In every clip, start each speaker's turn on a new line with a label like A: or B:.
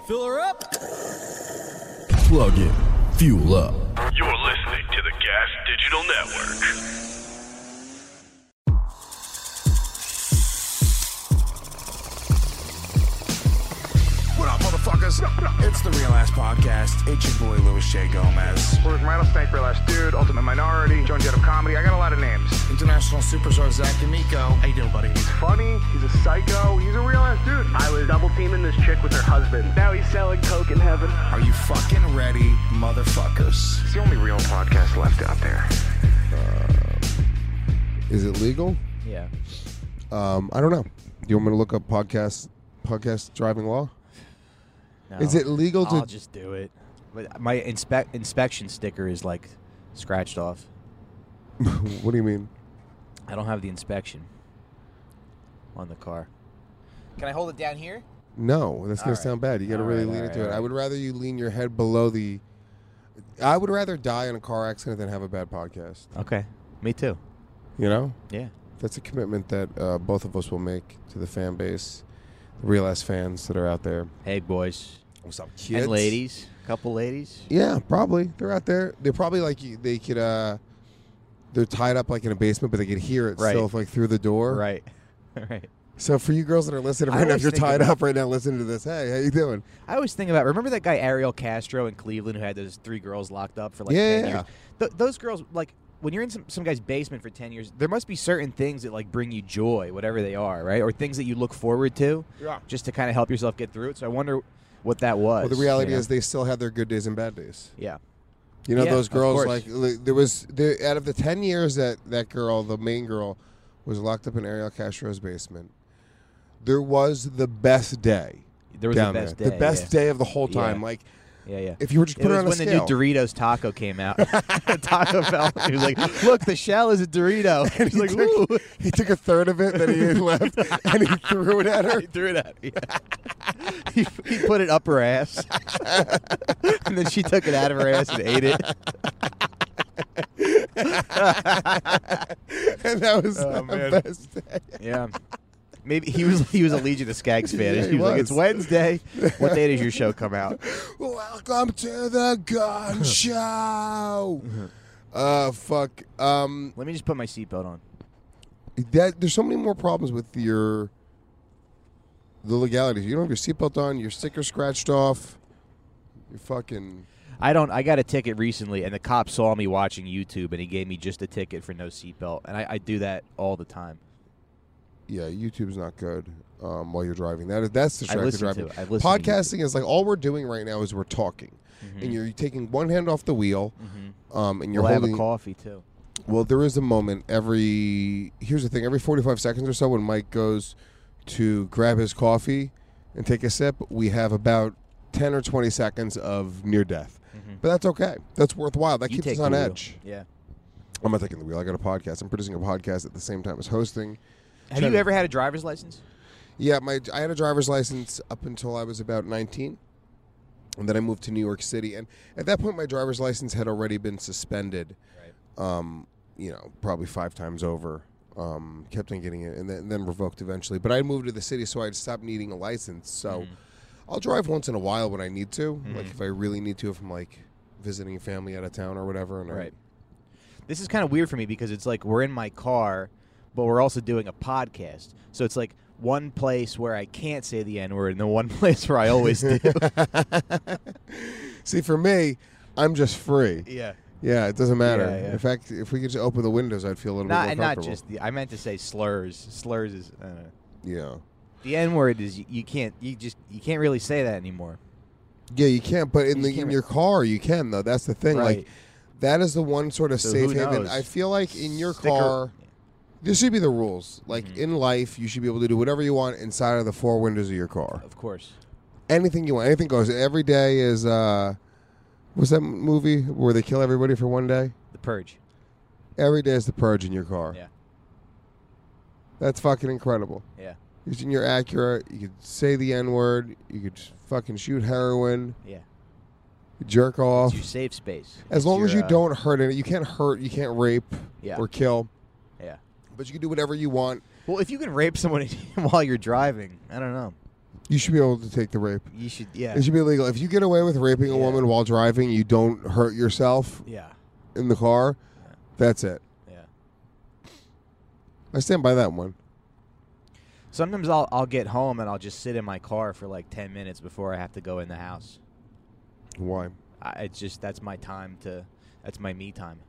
A: Fill her up.
B: Plug in. Fuel up.
C: You're listening to the Gas Digital Network.
D: What up, motherfuckers? It's the Real Ass Podcast. It's your boy, Louis J. Gomez.
E: We're Rattlesnake, Real Ass Dude, Ultimate Minority, Joan Jett of Comedy. I got a lot of names.
D: International superstar Zach D'Amico. How you doing, buddy?
E: He's funny, he's a psycho, he's a real ass dude.
F: I was double teaming this chick with her husband. Now he's selling coke in heaven.
D: Are you fucking ready, motherfuckers?
E: It's the only real podcast left out there.
G: Is it legal?
A: Yeah.
G: I don't know. Do you want me to look up podcast driving law?
A: No.
G: Is it legal to?
A: I'll just do it. But my inspection sticker is like scratched off.
G: What do you mean?
A: I don't have the inspection on the car. Can I hold it down here?
G: No, that's gonna
A: All right.
G: sound bad. You got to
A: All
G: really
A: right,
G: lean
A: all
G: into
A: right,
G: it.
A: all
G: I
A: right.
G: would rather you lean your head below the. I would rather die in a car accident than have a bad podcast.
A: Okay. Me too.
G: You know,
A: Yeah.
G: that's a commitment that both of us will make to the fan base, the real ass fans that are out there.
A: Hey, boys.
G: What's up, kids?
A: And ladies. Couple ladies.
G: Yeah, probably. They're out there. They're probably like they could. They're tied up like in a basement, but they could hear it
A: Right.
G: still like through the door.
A: Right. Right.
G: So for you girls that are listening
A: I
G: right now, if
A: always
G: you're
A: think
G: tied
A: about-
G: up right now listening to this, hey, how you doing?
A: I always think about, remember that guy Ariel Castro in Cleveland who had those 3 girls locked up for like
G: Yeah,
A: 10
G: yeah.
A: years? Those girls, like, when you're in some guy's basement for 10 years, there must be certain things that like bring you joy, whatever they are, right? Or things that you look forward to just to kind of help yourself get through it. So I wonder what that was.
G: Well, the reality
A: you know?
G: is they still have their good days and bad days.
A: Yeah.
G: You know,
A: Yeah,
G: those
A: of
G: girls,
A: course.
G: like, out of the 10 years that girl, the main girl, was locked up in Ariel Castro's basement, there was the best day.
A: There was
G: down
A: the best
G: there.
A: day.
G: The best day of the whole time.
A: Yeah.
G: Like,
A: Yeah.
G: if you were just
A: It
G: put it
A: was
G: on a
A: when
G: scale.
A: the new Doritos taco came out. Taco Bell. He was like, look, the shell is a Dorito. And he's like, ooh.
G: He took a third of it that he had left, and he threw it at her.
A: He threw it at me. He put it up her ass. And then she took it out of her ass and ate it.
G: And that was
A: Oh,
G: the
A: man.
G: best day.
A: Yeah. Maybe he was a Legion of Skags fan.
G: Yeah,
A: he
G: he
A: was like,
G: was.
A: it's Wednesday. What day does your show come out?
G: Welcome to the Gun Show. Fuck.
A: Let me just put my seatbelt on.
G: There's so many more problems with the legalities. You don't have your seatbelt on, your sticker scratched off. You're fucking.
A: I got a ticket recently, and the cop saw me watching YouTube, and he gave me just a ticket for no seatbelt. And I do that all the time.
G: Yeah, YouTube's not good while you're driving. That's distracted
A: listen to
G: driving.
A: it. I listen to
G: Podcasting is like all we're doing right now is we're talking, and you're taking one hand off the wheel, and you're
A: Well, I have
G: holding.
A: a coffee, too.
G: Well, there is a moment here's the thing, every 45 seconds or so when Mike goes to grab his coffee and take a sip, we have about 10 or 20 seconds of near death. But that's okay. That's worthwhile. That
A: You
G: keeps
A: take
G: us on
A: the wheel.
G: edge.
A: Yeah.
G: I'm not taking the wheel. I got a podcast. I'm producing a podcast at the same time as hosting.
A: Have you ever had a driver's license?
G: Yeah, I had a driver's license up until I was about 19. And then I moved to New York City. And at that point, my driver's license had already been suspended. Right. Probably 5 times over. Kept on getting it and then revoked eventually. But I moved to the city, so I'd stopped needing a license. So I'll drive once in a while when I need to. Like if I really need to, if I'm like visiting a family out of town or whatever. And
A: Right. This is kind of weird for me because it's like we're in my car, but we're also doing a podcast. So it's like one place where I can't say the N-word and then one place where I always do.
G: See, for me, I'm just free.
A: Yeah.
G: Yeah, it doesn't matter.
A: Yeah, yeah.
G: In fact, if we could just open the windows, I'd feel a little bit more
A: And not
G: comfortable.
A: just I meant to say slurs. Slurs is
G: Yeah.
A: the N-word is you can't really say that anymore.
G: Yeah, you can't. But in
A: You can't
G: in your car, you can though. That's the thing.
A: Right.
G: Like, that is the one sort of
A: So
G: safe
A: who
G: haven.
A: knows?
G: I feel like in your
A: Sticker-
G: car, this should be the rules. Like
A: Mm-hmm.
G: in life, you should be able to do whatever you want inside of the 4 windows of your car.
A: Of course.
G: Anything you want. Anything goes. Every day is. What's that movie where they kill everybody for one day?
A: The Purge.
G: Every day is the Purge in your car.
A: Yeah.
G: That's fucking incredible.
A: Yeah.
G: You're accurate. You could say the N-word. You could fucking shoot heroin.
A: Yeah.
G: Jerk off.
A: It's your safe space.
G: As
A: It's
G: long as
A: your,
G: you don't hurt it. You can't hurt. You can't rape
A: Yeah.
G: or kill.
A: Yeah.
G: But you can do whatever you want.
A: Well, if you can rape someone while you're driving, I don't know.
G: You should be able to take the rape.
A: You should, yeah.
G: It should be illegal. If you get away with raping a woman while driving, you don't hurt yourself in the car, that's it.
A: Yeah.
G: I stand by that one.
A: Sometimes I'll get home and I'll just sit in my car for like 10 minutes before I have to go in the house.
G: Why?
A: It's just that's my time that's my me time.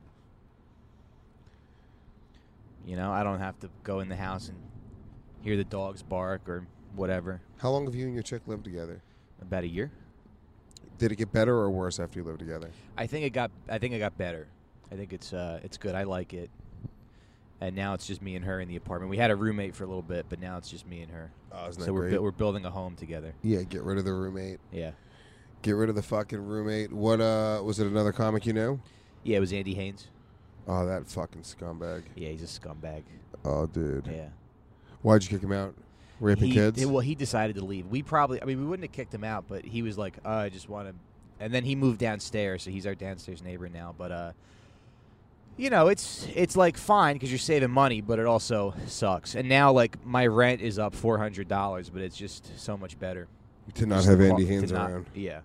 A: You know, I don't have to go in the house and hear the dogs bark or whatever.
G: How long have you and your chick lived together?
A: About a year.
G: Did it get better or worse after you lived together?
A: I think it got better. I think it's good. I like it. And now it's just me and her in the apartment. We had a roommate for a little bit, but now it's just me and her.
G: Oh, isn't that
A: so
G: great?
A: we're building a home together.
G: Yeah, get rid of the roommate.
A: Yeah.
G: Get rid of the fucking roommate. What was it another comic you knew?
A: Yeah, it was Andy Haynes.
G: Oh, that fucking scumbag.
A: Yeah, he's a scumbag.
G: Oh, dude.
A: Yeah.
G: Why'd you kick him out? Raping kids?
A: Well, he decided to leave. We wouldn't have kicked him out, but he was like, I just want to. And then he moved downstairs, so he's our downstairs neighbor now. But, you know, it's like fine because you're saving money, but it also sucks. And now, like, my rent is up $400, but it's just so much better.
G: To not have Andy Haynes around.
A: Yeah.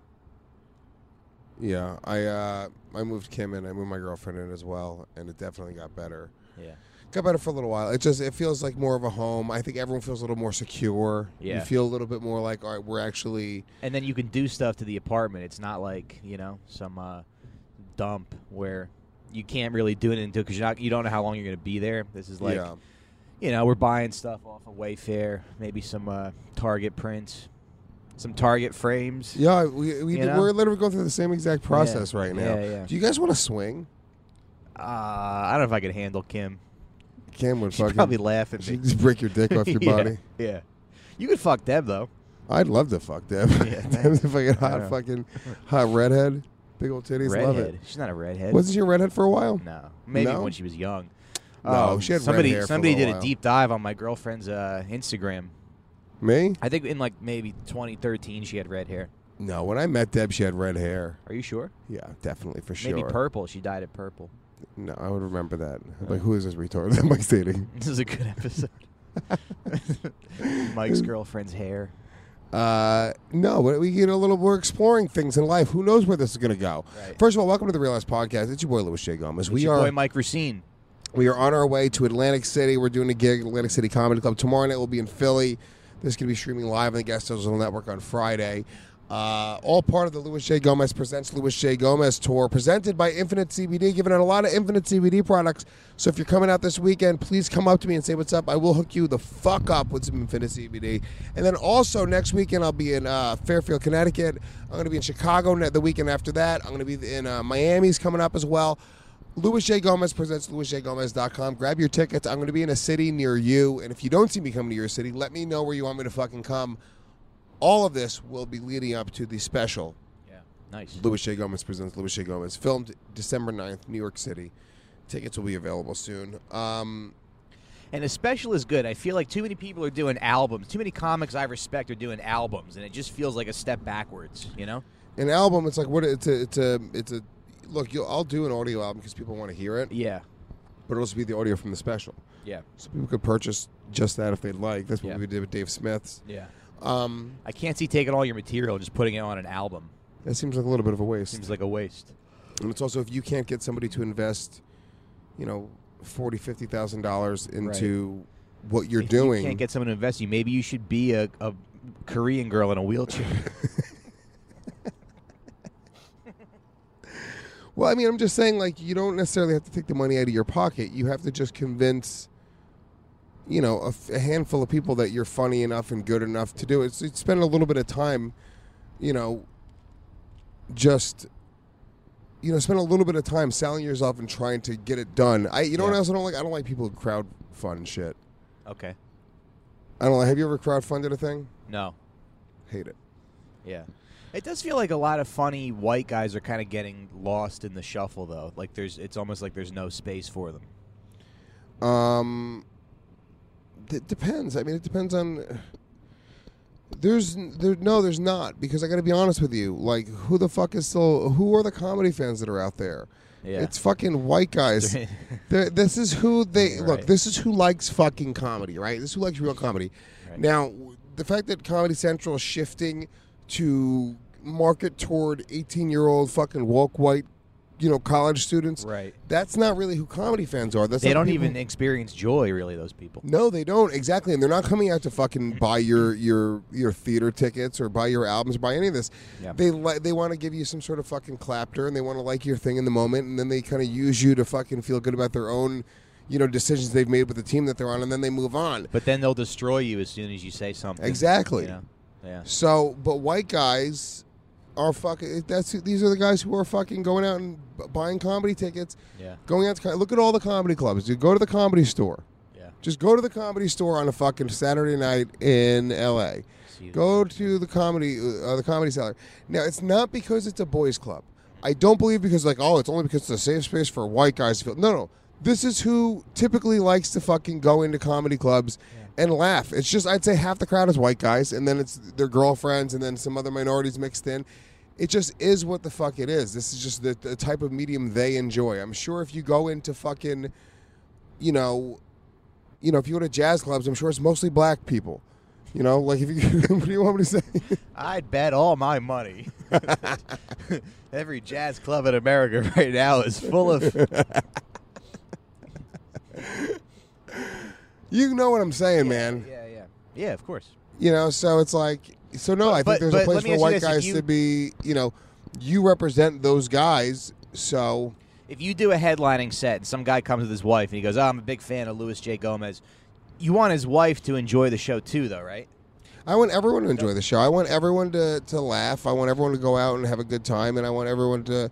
G: Yeah, I moved Kim in. I moved my girlfriend in as well, and it definitely got better.
A: Yeah.
G: Got better for a little while. It feels like more of a home. I think everyone feels a little more secure.
A: Yeah.
G: You feel a little bit more like, all right, we're actually...
A: And then you can do stuff to the apartment. It's not like, you know, some dump where you can't really do it until because you don't know how long you're going to be there. This is like, you know, we're buying stuff off of Wayfair, maybe some Target prints, some Target frames.
G: Yeah, we're literally going through the same exact process right now.
A: Yeah.
G: Do you guys want to swing?
A: I don't know if I could handle Kim.
G: Kim would
A: She'd probably laugh at me.
G: She'd just break your dick off your body.
A: Yeah. You could fuck Deb, though.
G: I'd love to fuck Deb. If I get hot redhead, big old titties,
A: redhead.
G: love it.
A: She's not a redhead.
G: Wasn't she a redhead for a while?
A: No. Maybe when she was young.
G: No, she had red hair
A: Somebody
G: for a
A: did
G: while.
A: a deep dive on my girlfriend's Instagram.
G: Me?
A: I think in like maybe 2013 she had red hair.
G: No, when I met Deb, she had red hair.
A: Are you sure?
G: Yeah, definitely, for sure.
A: Maybe purple. She dyed it purple.
G: No, I would remember that. Like, who is this retard that Mike's dating?
A: This is a good episode. Mike's girlfriend's hair.
G: No, but we're exploring things in life. Who knows where this is going to go?
A: Right.
G: First of all, welcome to the Real Ass Podcast. It's your boy Louis J. Gomez.
A: It's your boy Mike Racine.
G: We are on our way to Atlantic City. We're doing a gig at Atlantic City Comedy Club. Tomorrow night we'll be in Philly. This is going to be streaming live on the Guest Digital Network on Friday. All part of the Louis J. Gomez Presents Louis J. Gomez Tour, presented by Infinite CBD, giving out a lot of Infinite CBD products. So if you're coming out this weekend, please come up to me and say what's up. I will hook you the fuck up with some Infinite CBD. And then also next weekend, I'll be in Fairfield, Connecticut. I'm going to be in Chicago the weekend after that. I'm going to be in Miami's coming up as well. Louis J. Gomez presents LouisJGomez.com. Grab your tickets. I'm going to be in a city near you. And if you don't see me coming to your city, let me know where you want me to fucking come. All of this will be leading up to the special.
A: Yeah, nice.
G: Louis J. Gomez presents Louis J. Gomez. Filmed December 9th, New York City. Tickets will be available soon.
A: And a special is good. I feel like too many people are doing albums. Too many comics I respect are doing albums, and it just feels like a step backwards, you know?
G: An album, it's like, what? It's a look, I'll do an audio album because people want to hear it.
A: Yeah.
G: But it'll also be the audio from the special.
A: Yeah.
G: So people could purchase just that if they'd like. That's what we did with Dave Smith's.
A: Yeah. I can't see taking all your material and just putting it on an album.
G: That seems like a little bit of a waste.
A: Seems like a waste.
G: And it's also if you can't get somebody to invest, $40,000, $50,000 into what you're doing.
A: If you can't get someone to invest in you, maybe you should be a Korean girl in a wheelchair.
G: Well, I mean, I'm just saying, like, you don't necessarily have to take the money out of your pocket. You have to just convince, a handful of people that you're funny enough and good enough to do it. So spend a little bit of time, spend a little bit of time selling yourself and trying to get it done. What else I don't like? I don't like people who crowdfund shit.
A: Okay.
G: I don't like. Have you ever crowdfunded a thing?
A: No.
G: Hate it.
A: Yeah. It does feel like a lot of funny white guys are kind of getting lost in the shuffle, though. Like it's almost like there's no space for them.
G: It depends. I mean, it depends on. There's not, because I got to be honest with you. Like, who the fuck is still? Who are the comedy fans that are out there?
A: Yeah.
G: It's fucking white guys. This is who they look. This is who likes fucking comedy, right? This is who likes real comedy. Right. Now, the fact that Comedy Central is shifting to market toward 18-year-old fucking woke white, college students.
A: Right.
G: That's not really who comedy fans are.
A: They don't even experience joy, really, those people.
G: No, they don't. Exactly. And they're not coming out to fucking buy your theater tickets or buy your albums or buy any of this.
A: Yeah.
G: They want to give you some sort of fucking clapter, and they want to like your thing in the moment, and then they kind of use you to fucking feel good about their own, decisions they've made with the team that they're on, and then they move on.
A: But then they'll destroy you as soon as you say something.
G: Exactly.
A: Yeah.
G: So, but white guys are fucking. These are the guys who are fucking going out and buying comedy tickets.
A: Yeah.
G: Going out to look at all the comedy clubs. Dude, go to the Comedy Store.
A: Yeah.
G: Just go to the Comedy Store on a fucking Saturday night in L.A. Go to the Comedy Cellar. Now, it's not because it's a boys' club. I don't believe because it's only because it's a safe space for white guys to feel. No. This is who typically likes to fucking go into comedy clubs and laugh. It's just, I'd say half the crowd is white guys, and then it's their girlfriends, and then some other minorities mixed in. It just is what the fuck it is. This is just the type of medium they enjoy. I'm sure if you go into fucking, if you go to jazz clubs, I'm sure it's mostly black people. If you, what do you want me to say?
A: I'd bet all my money. Every jazz club in America right now is full of...
G: You know what I'm saying, man.
A: Yeah, of course.
G: So it's like... So, no, I think there's a place for white guys to be, you represent those guys, so...
A: If you do a headlining set and some guy comes with his wife and he goes, I'm a big fan of Louis J. Gomez, you want his wife to enjoy the show too, though, right?
G: I want everyone to enjoy the show. I want everyone to laugh. I want everyone to go out and have a good time, and I want everyone to...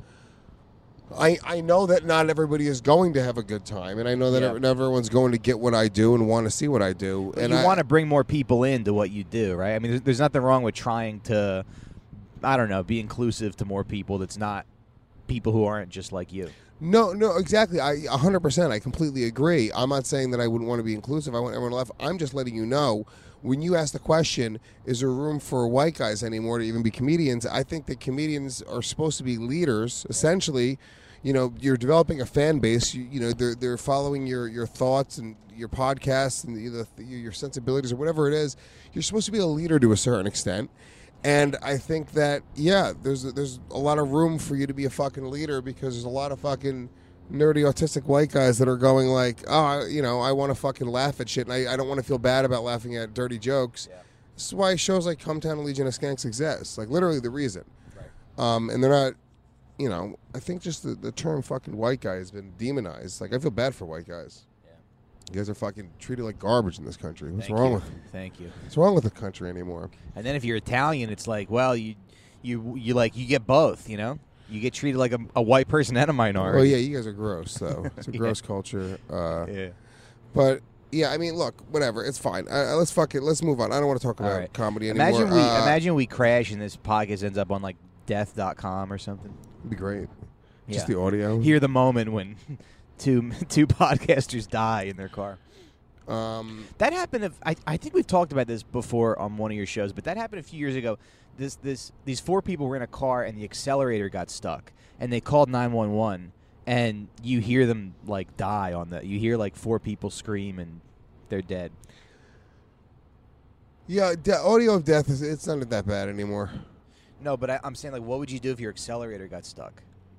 G: I know that not everybody is going to have a good time, and I know that not everyone's going to get what I do and want to see what I do.
A: But
G: and
A: you want to bring more people into what you do, right? I mean, there's nothing wrong with trying to, be inclusive to more people that's not people who aren't just like you.
G: No, exactly. 100%. I completely agree. I'm not saying that I wouldn't want to be inclusive. I want everyone to laugh. I'm just letting you know, when you ask the question, is there room for white guys anymore to even be comedians? I think that comedians are supposed to be leaders, essentially. You're developing a fan base. They're following your thoughts and your podcasts and your sensibilities or whatever it is. You're supposed to be a leader to a certain extent. And I think that, there's a lot of room for you to be a fucking leader because there's a lot of fucking nerdy autistic white guys that are going like, I want to fucking laugh at shit and I don't want to feel bad about laughing at dirty jokes. Yeah. This is why shows like Come Town and Legion of Skanks exist. Like, literally the reason. Right. And they're not... I think just the term fucking white guy has been demonized. Like, I feel bad for white guys. Yeah. You guys are fucking treated like garbage in this country. What's wrong with you?
A: Thank you.
G: What's wrong with the country anymore?
A: And then if you're Italian, it's like, well, you get both, You get treated like a white person and a minority.
G: Oh, yeah, you guys are gross, though. It's a gross culture. But... Yeah, I mean, look, whatever. It's fine. Let's move on. I don't want to talk about comedy anymore.
A: Imagine we crash and this podcast ends up on, like, death.com or something.
G: It'd be great. Just the audio.
A: Hear the moment when two podcasters die in their car. That happened. I think we've talked about this before on one of your shows, but that happened a few years ago. These four people were in a car and the accelerator got stuck, and they called 911. And you hear them like die on that. You hear like four people scream and they're dead.
G: Yeah, audio of death it's not that bad anymore.
A: No, but I'm saying, like, what would you do if your accelerator got stuck?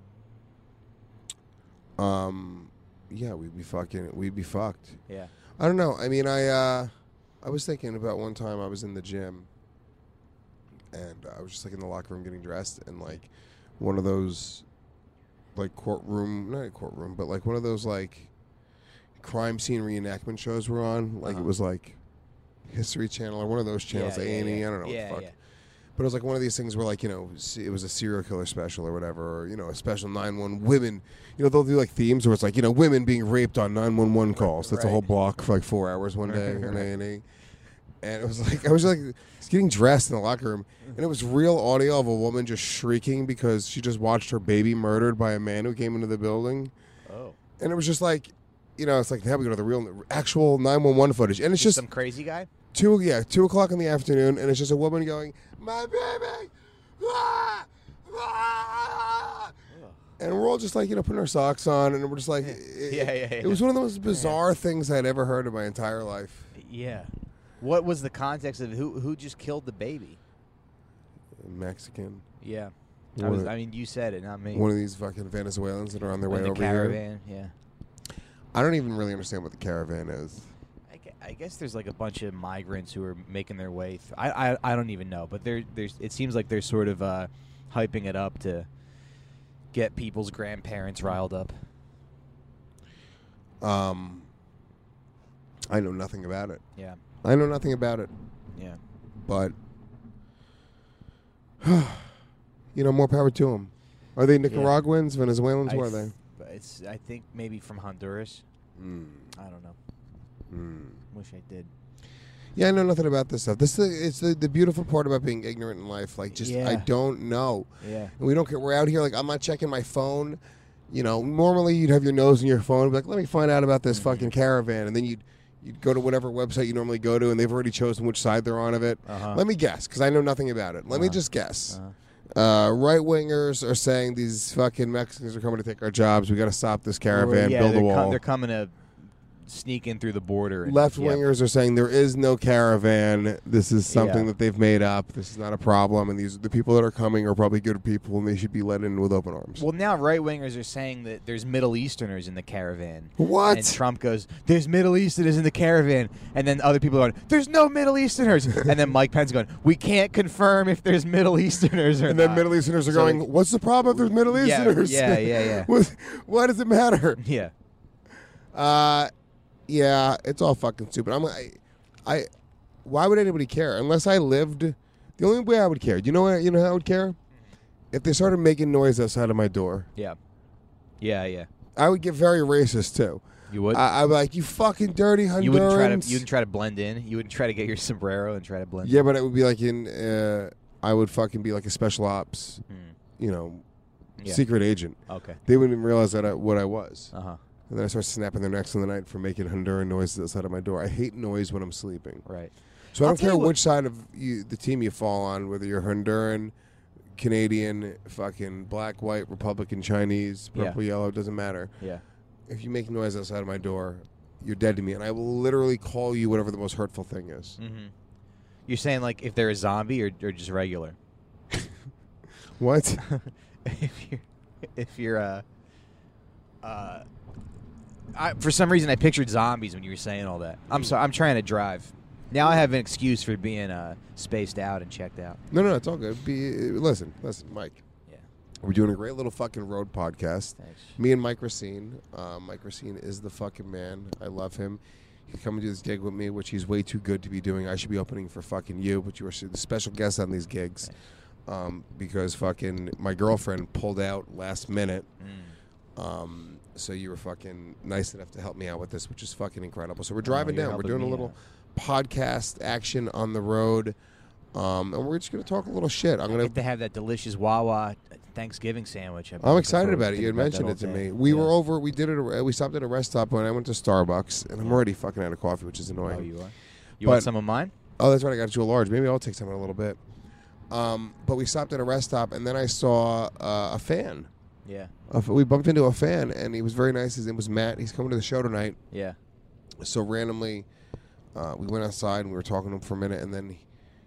G: Yeah, we'd be fucked.
A: Yeah.
G: I don't know. I mean, I was thinking about one time I was in the gym, and I was just like in the locker room getting dressed, and like one of those like not a courtroom, but like one of those like crime scene reenactment shows were on. Like it was like History Channel or one of those channels, A&E. I don't know what the fuck. Yeah. But it was like one of these things where, like, it was a serial killer special or whatever, or, a special 911 women. They'll do, like, themes where it's like, women being raped on 911 calls. That's a whole block for, like, 4 hours one day on A&E. And it was like, I was getting dressed in the locker room, and it was real audio of a woman just shrieking because she just watched her baby murdered by a man who came into the building. Oh. And it was just like, it's like, now we go to the real, actual 911 footage. And it's just
A: some crazy guy?
G: 2 o'clock in the afternoon, and it's just a woman going, my baby! Ah! Ah! And we're all just like, putting our socks on, and we're just like, it was one of the most bizarre things I'd ever heard in my entire life.
A: Yeah. What was the context of who just killed the baby?
G: Mexican.
A: Yeah.
G: One
A: I mean, you said it, not me.
G: One of these fucking Venezuelans that are on their way
A: the
G: over
A: caravan,
G: here.
A: yeah.
G: I don't even really understand what the caravan is.
A: I guess there's like a bunch of migrants who are making their way. I don't even know, but there's. It seems like they're sort of hyping it up to get people's grandparents riled up.
G: I know nothing about it.
A: Yeah.
G: I know nothing about it.
A: Yeah.
G: But more power to them. Are they Nicaraguans, Venezuelans? Who are they?
A: I think maybe from Honduras. I don't know. Wish I did.
G: Yeah, I know nothing about this stuff. It's the beautiful part about being ignorant in life. Like, I don't know.
A: Yeah.
G: And we don't care. We're out here, like, I'm not checking my phone. Normally you'd have your nose in your phone and be like, let me find out about this fucking caravan. And then you'd go to whatever website you normally go to, and they've already chosen which side they're on of it. Let me guess, because I know nothing about it. Let me just guess. Right-wingers are saying these fucking Mexicans are coming to take our jobs. We got to stop this caravan, build a wall.
A: They're coming to sneak in through the border.
G: Left-wingers are saying there is no caravan. This is something that they've made up. This is not a problem, and the people that are coming are probably good people, and they should be let in with open arms.
A: Well, now right-wingers are saying that there's Middle Easterners in the caravan.
G: What?
A: And Trump goes, there's Middle Easterners in the caravan. And then other people are going, there's no Middle Easterners. And then Mike Pence going, we can't confirm if there's Middle Easterners or not.
G: And then Middle Easterners are going, what's the problem if there's Middle Easterners?
A: Yeah.
G: Why does it matter?
A: Yeah.
G: Yeah, it's all fucking stupid. Why would anybody care? Unless I lived, the only way I would care. You know how I would care? If they started making noise outside of my door.
A: Yeah.
G: I would get very racist too.
A: You would?
G: I'd be like, you fucking dirty Hondurans.
A: You wouldn't try to blend in. You wouldn't try to get your sombrero and try to blend in.
G: Yeah, but it would be like I would fucking be like a special ops, secret agent.
A: Okay.
G: They wouldn't even realize what I was.
A: Uh-huh.
G: And then I start snapping their necks in the night for making Honduran noises outside of my door. I hate noise when I'm sleeping.
A: Right.
G: So I don't care which side of the team you fall on, whether you're Honduran, Canadian, fucking black, white, Republican, Chinese, purple, yellow, doesn't matter.
A: Yeah.
G: If you make noise outside of my door, you're dead to me, and I will literally call you whatever the most hurtful thing is.
A: Mm-hmm. You're saying like if they're a zombie or just regular?
G: What?
A: if you're for some reason I pictured zombies when you were saying all that. I'm sorry. I'm trying to drive. Now I have an excuse for being spaced out and checked out.
G: No, it's all good. Listen, Mike.
A: Yeah.
G: We're doing a great little fucking road podcast.
A: Thanks.
G: Me and Mike Racine. Mike Racine is the fucking man. I love him. He come and do this gig with me, which he's way too good to be doing. I should be opening for fucking you, but you are the special guest on these gigs. Because fucking my girlfriend pulled out last minute. So you were fucking nice enough to help me out with this, which is fucking incredible. So we're driving down. We're doing a little podcast action on the road. And we're just going to talk a little shit. I'm going
A: to have that delicious Wawa Thanksgiving sandwich.
G: I'm excited about it. You had mentioned it to me. We were over. We did it. We stopped at a rest stop when I went to Starbucks, and I'm already fucking out of coffee, which is annoying.
A: Oh, you are? You want some of mine?
G: Oh, that's right. I got you a large. Maybe I'll take some in a little bit. But we stopped at a rest stop, and then I saw a fan.
A: Yeah.
G: We bumped into a fan, and he was very nice. His name was Matt. He's coming to the show tonight.
A: Yeah.
G: So randomly, we went outside, and we were talking to him for a minute, and then,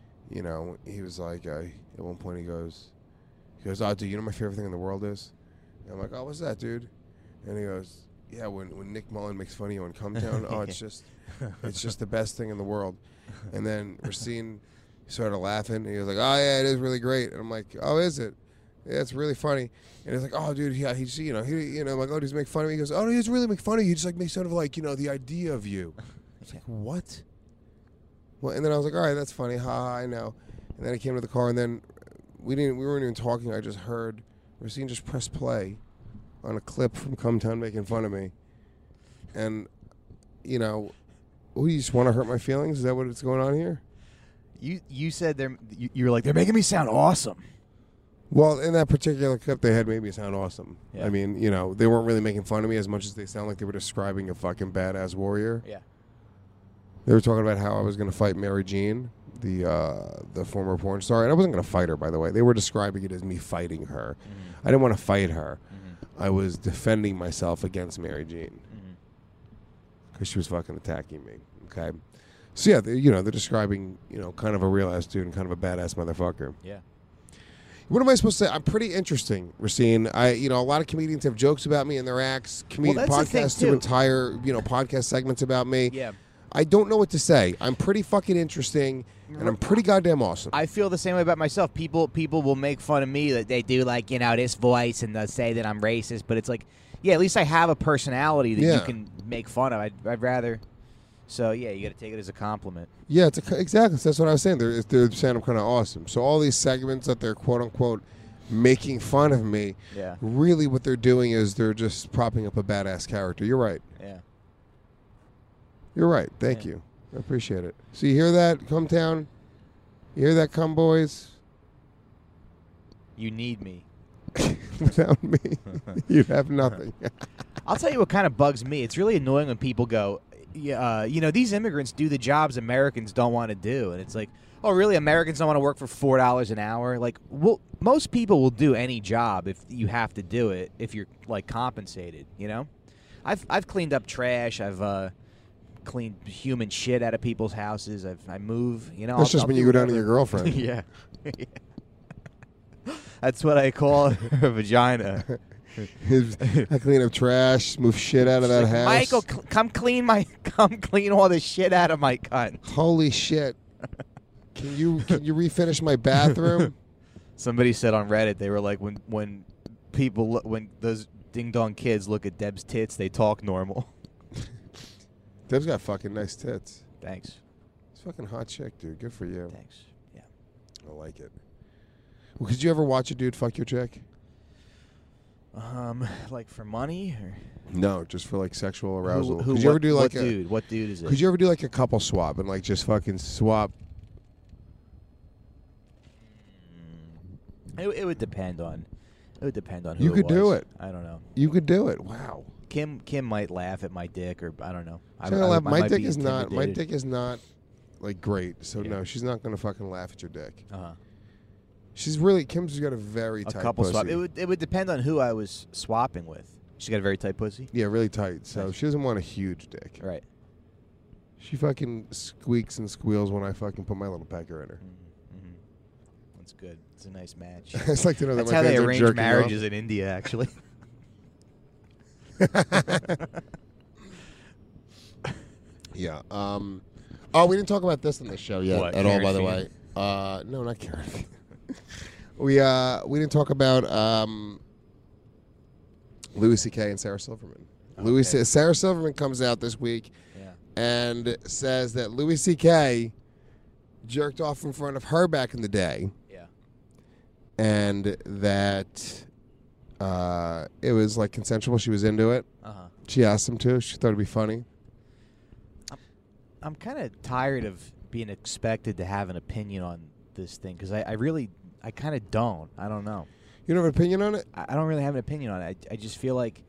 G: he was like, at one point he goes, oh, dude, you know what my favorite thing in the world is? And I'm like, oh, what's that, dude? And he goes, yeah, when Nick Mullen makes fun of you on Come Town, it's just the best thing in the world. And then Racine started laughing, and he was like, oh, yeah, it is really great. And I'm like, oh, is it? Yeah, it's really funny. And he's like, oh, dude, yeah, I'm like, oh, does he make fun of me? He goes, oh, no, he doesn't really make fun of you. He just like makes sort of like, the idea of you. I was like, what? Well, and then I was like, all right, that's funny. Ha, I know. And then I came to the car, and then we weren't even talking. I just heard Racine just press play on a clip from Come Town making fun of me. And, you just want to hurt my feelings? Is that what's going on here?
A: You said you were like, they're making me sound awesome.
G: Well, in that particular clip, they had made me sound awesome.
A: Yeah.
G: I mean, they weren't really making fun of me as much as they sound like they were describing a fucking badass warrior.
A: Yeah.
G: They were talking about how I was going to fight Mary Jean, the former porn star. And I wasn't going to fight her, by the way. They were describing it as me fighting her. Mm-hmm. I didn't want to fight her. Mm-hmm. I was defending myself against Mary Jean. Because she was fucking attacking me. Okay? So yeah, they're describing kind of a real ass dude and kind of a badass motherfucker.
A: Yeah.
G: What am I supposed to say? I'm pretty interesting, Racine. A lot of comedians have jokes about me in their acts. Podcasts do entire podcast segments about me.
A: Yeah.
G: I don't know what to say. I'm pretty fucking interesting, and I'm pretty goddamn awesome.
A: I feel the same way about myself. People will make fun of me that they do like this voice and they'll say that I'm racist, but it's like, yeah, at least I have a personality that you can make fun of. I'd rather. So yeah, you got to take it as a compliment.
G: Yeah, exactly. That's what I was saying. They're saying I'm kind of awesome. So all these segments that they're quote unquote making fun of me, really what they're doing is they're just propping up a badass character. You're right.
A: Yeah.
G: You're right. Thank you. I appreciate it. So you hear that, Come Town? You hear that, Come Boys?
A: You need me.
G: Without me, you'd have nothing.
A: I'll tell you what kind of bugs me. It's really annoying when people go, these immigrants do the jobs Americans don't want to do. And it's like, oh, really? Americans don't want to work for $4 an hour? Like, most people will do any job if you have to do it, if you're, like, compensated, I've cleaned up trash. I've cleaned human shit out of people's houses. I move,
G: That's just when you go down to your girlfriend.
A: Yeah. That's what I call her vagina.
G: I clean up trash, move shit out of that house.
A: Michael, come clean all the shit out of my cunt.
G: Holy shit! Can you refinish my bathroom?
A: Somebody said on Reddit they were like, when those ding dong kids look at Deb's tits, they talk normal.
G: Deb's got fucking nice tits.
A: Thanks.
G: It's fucking hot chick, dude. Good for you.
A: Thanks. Yeah.
G: I like it. Well, could you ever watch a dude fuck your chick?
A: Like for money or
G: no, just for like sexual arousal.
A: Could
G: you ever do like
A: what dude is it?
G: Could you ever do like a couple swap and like just fucking swap?
A: It would depend on. It would depend on who
G: you could do it.
A: I don't know.
G: You could do it. Wow.
A: Kim might laugh at my dick, or I don't know.
G: My dick is not. My dick is not like great. So no, she's not gonna fucking laugh at your dick. Kim's got a very tight
A: couple
G: pussy.
A: swap. It would depend on who I was swapping with. She's got a very tight pussy.
G: Yeah, really tight. So she doesn't want a huge dick.
A: Right.
G: She fucking squeaks and squeals when I fucking put my little pecker in her.
A: Mm-hmm. That's good. It's a nice match.
G: It's like to know
A: that's
G: that my
A: how they
G: fans are
A: arrange
G: jerking
A: marriages
G: off.
A: in India, actually.
G: Yeah. We didn't talk about this on the show yet at all, by the way. No, not Karen. We didn't talk about Louis C.K. and Sarah Silverman. Sarah Silverman comes out this week and says that Louis C.K. jerked off in front of her back in the day. Yeah. And that it was like consensual. She was into it. She asked him to. She thought it'd be funny.
A: I'm kind of tired of being expected to have an opinion on this thing because I kind of don't. I don't know.
G: You don't have an opinion on it?
A: I don't really have an opinion on it. I just feel like,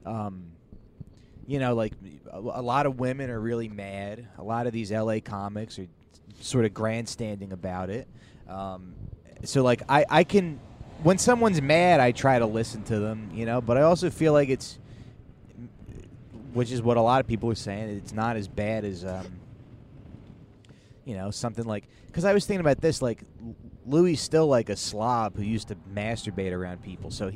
A: like a lot of women are really mad. A lot of these L.A. comics are sort of grandstanding about it. So, like, I can, when someone's mad, I try to listen to them, but I also feel like it's, which is what a lot of people are saying, it's not as bad as, something like, because I was thinking about this, like, Louis still like a slob who used to masturbate around people, so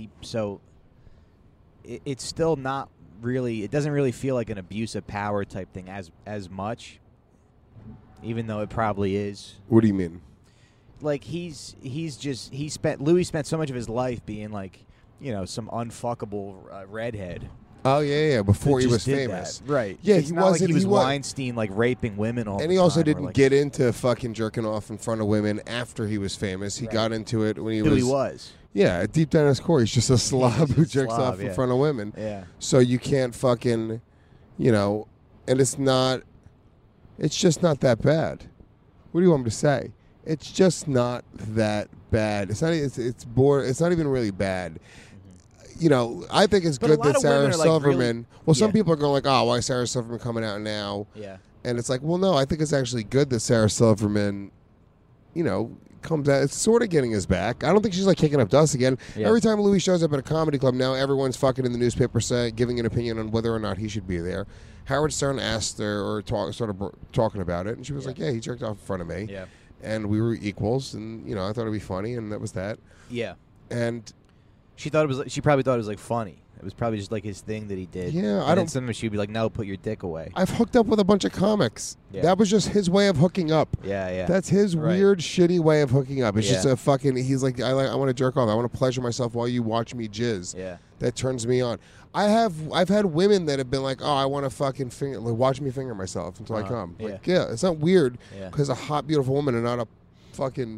A: it's still not really, it doesn't really feel like an abuse of power type thing as much, even though it probably is.
G: What do you mean?
A: Like Louis spent so much of his life being like, some unfuckable redhead.
G: Oh yeah, before he was famous,
A: that. Right?
G: Yeah,
A: it's not like he was Weinstein, like raping women all the time.
G: And he also didn't get into fucking jerking off in front of women after he was famous. He got into it when he was. Yeah, deep down in his core, he's just a slob who jerks off in front of women.
A: Yeah.
G: So you can't fucking, and it's just not that bad. What do you want me to say? It's just not that bad. It's not. It's bored. It's not even really bad. I think it's good that Sarah Silverman. Some people are going like, "Oh, why is Sarah Silverman coming out now?"
A: Yeah,
G: and it's like, well, no, I think it's actually good that Sarah Silverman, comes out. It's sort of getting his back. I don't think she's like kicking up dust again.
A: Yeah.
G: Every time Louis shows up at a comedy club now, everyone's fucking in the newspaper giving an opinion on whether or not he should be there. Howard Stern asked her or talking about it, and she was like, "Yeah, he jerked off in front of me, and we were equals, and I thought it'd be funny, and that was that."
A: Yeah,
G: and
A: she probably thought it was like funny. It was probably just like his thing that he did.
G: Yeah,
A: and then sometimes she'd be like, "No, put your dick away."
G: I've hooked up with a bunch of comics.
A: Yeah.
G: That was just his way of hooking up.
A: Yeah.
G: That's his weird, shitty way of hooking up. It's just a fucking. He's like, I want to jerk off. I want to pleasure myself while you watch me jizz.
A: Yeah.
G: That turns me on. I've had women that have been like, oh, I want to fucking watch me finger myself until I come. Like, it's not weird because a hot, beautiful woman and not a fucking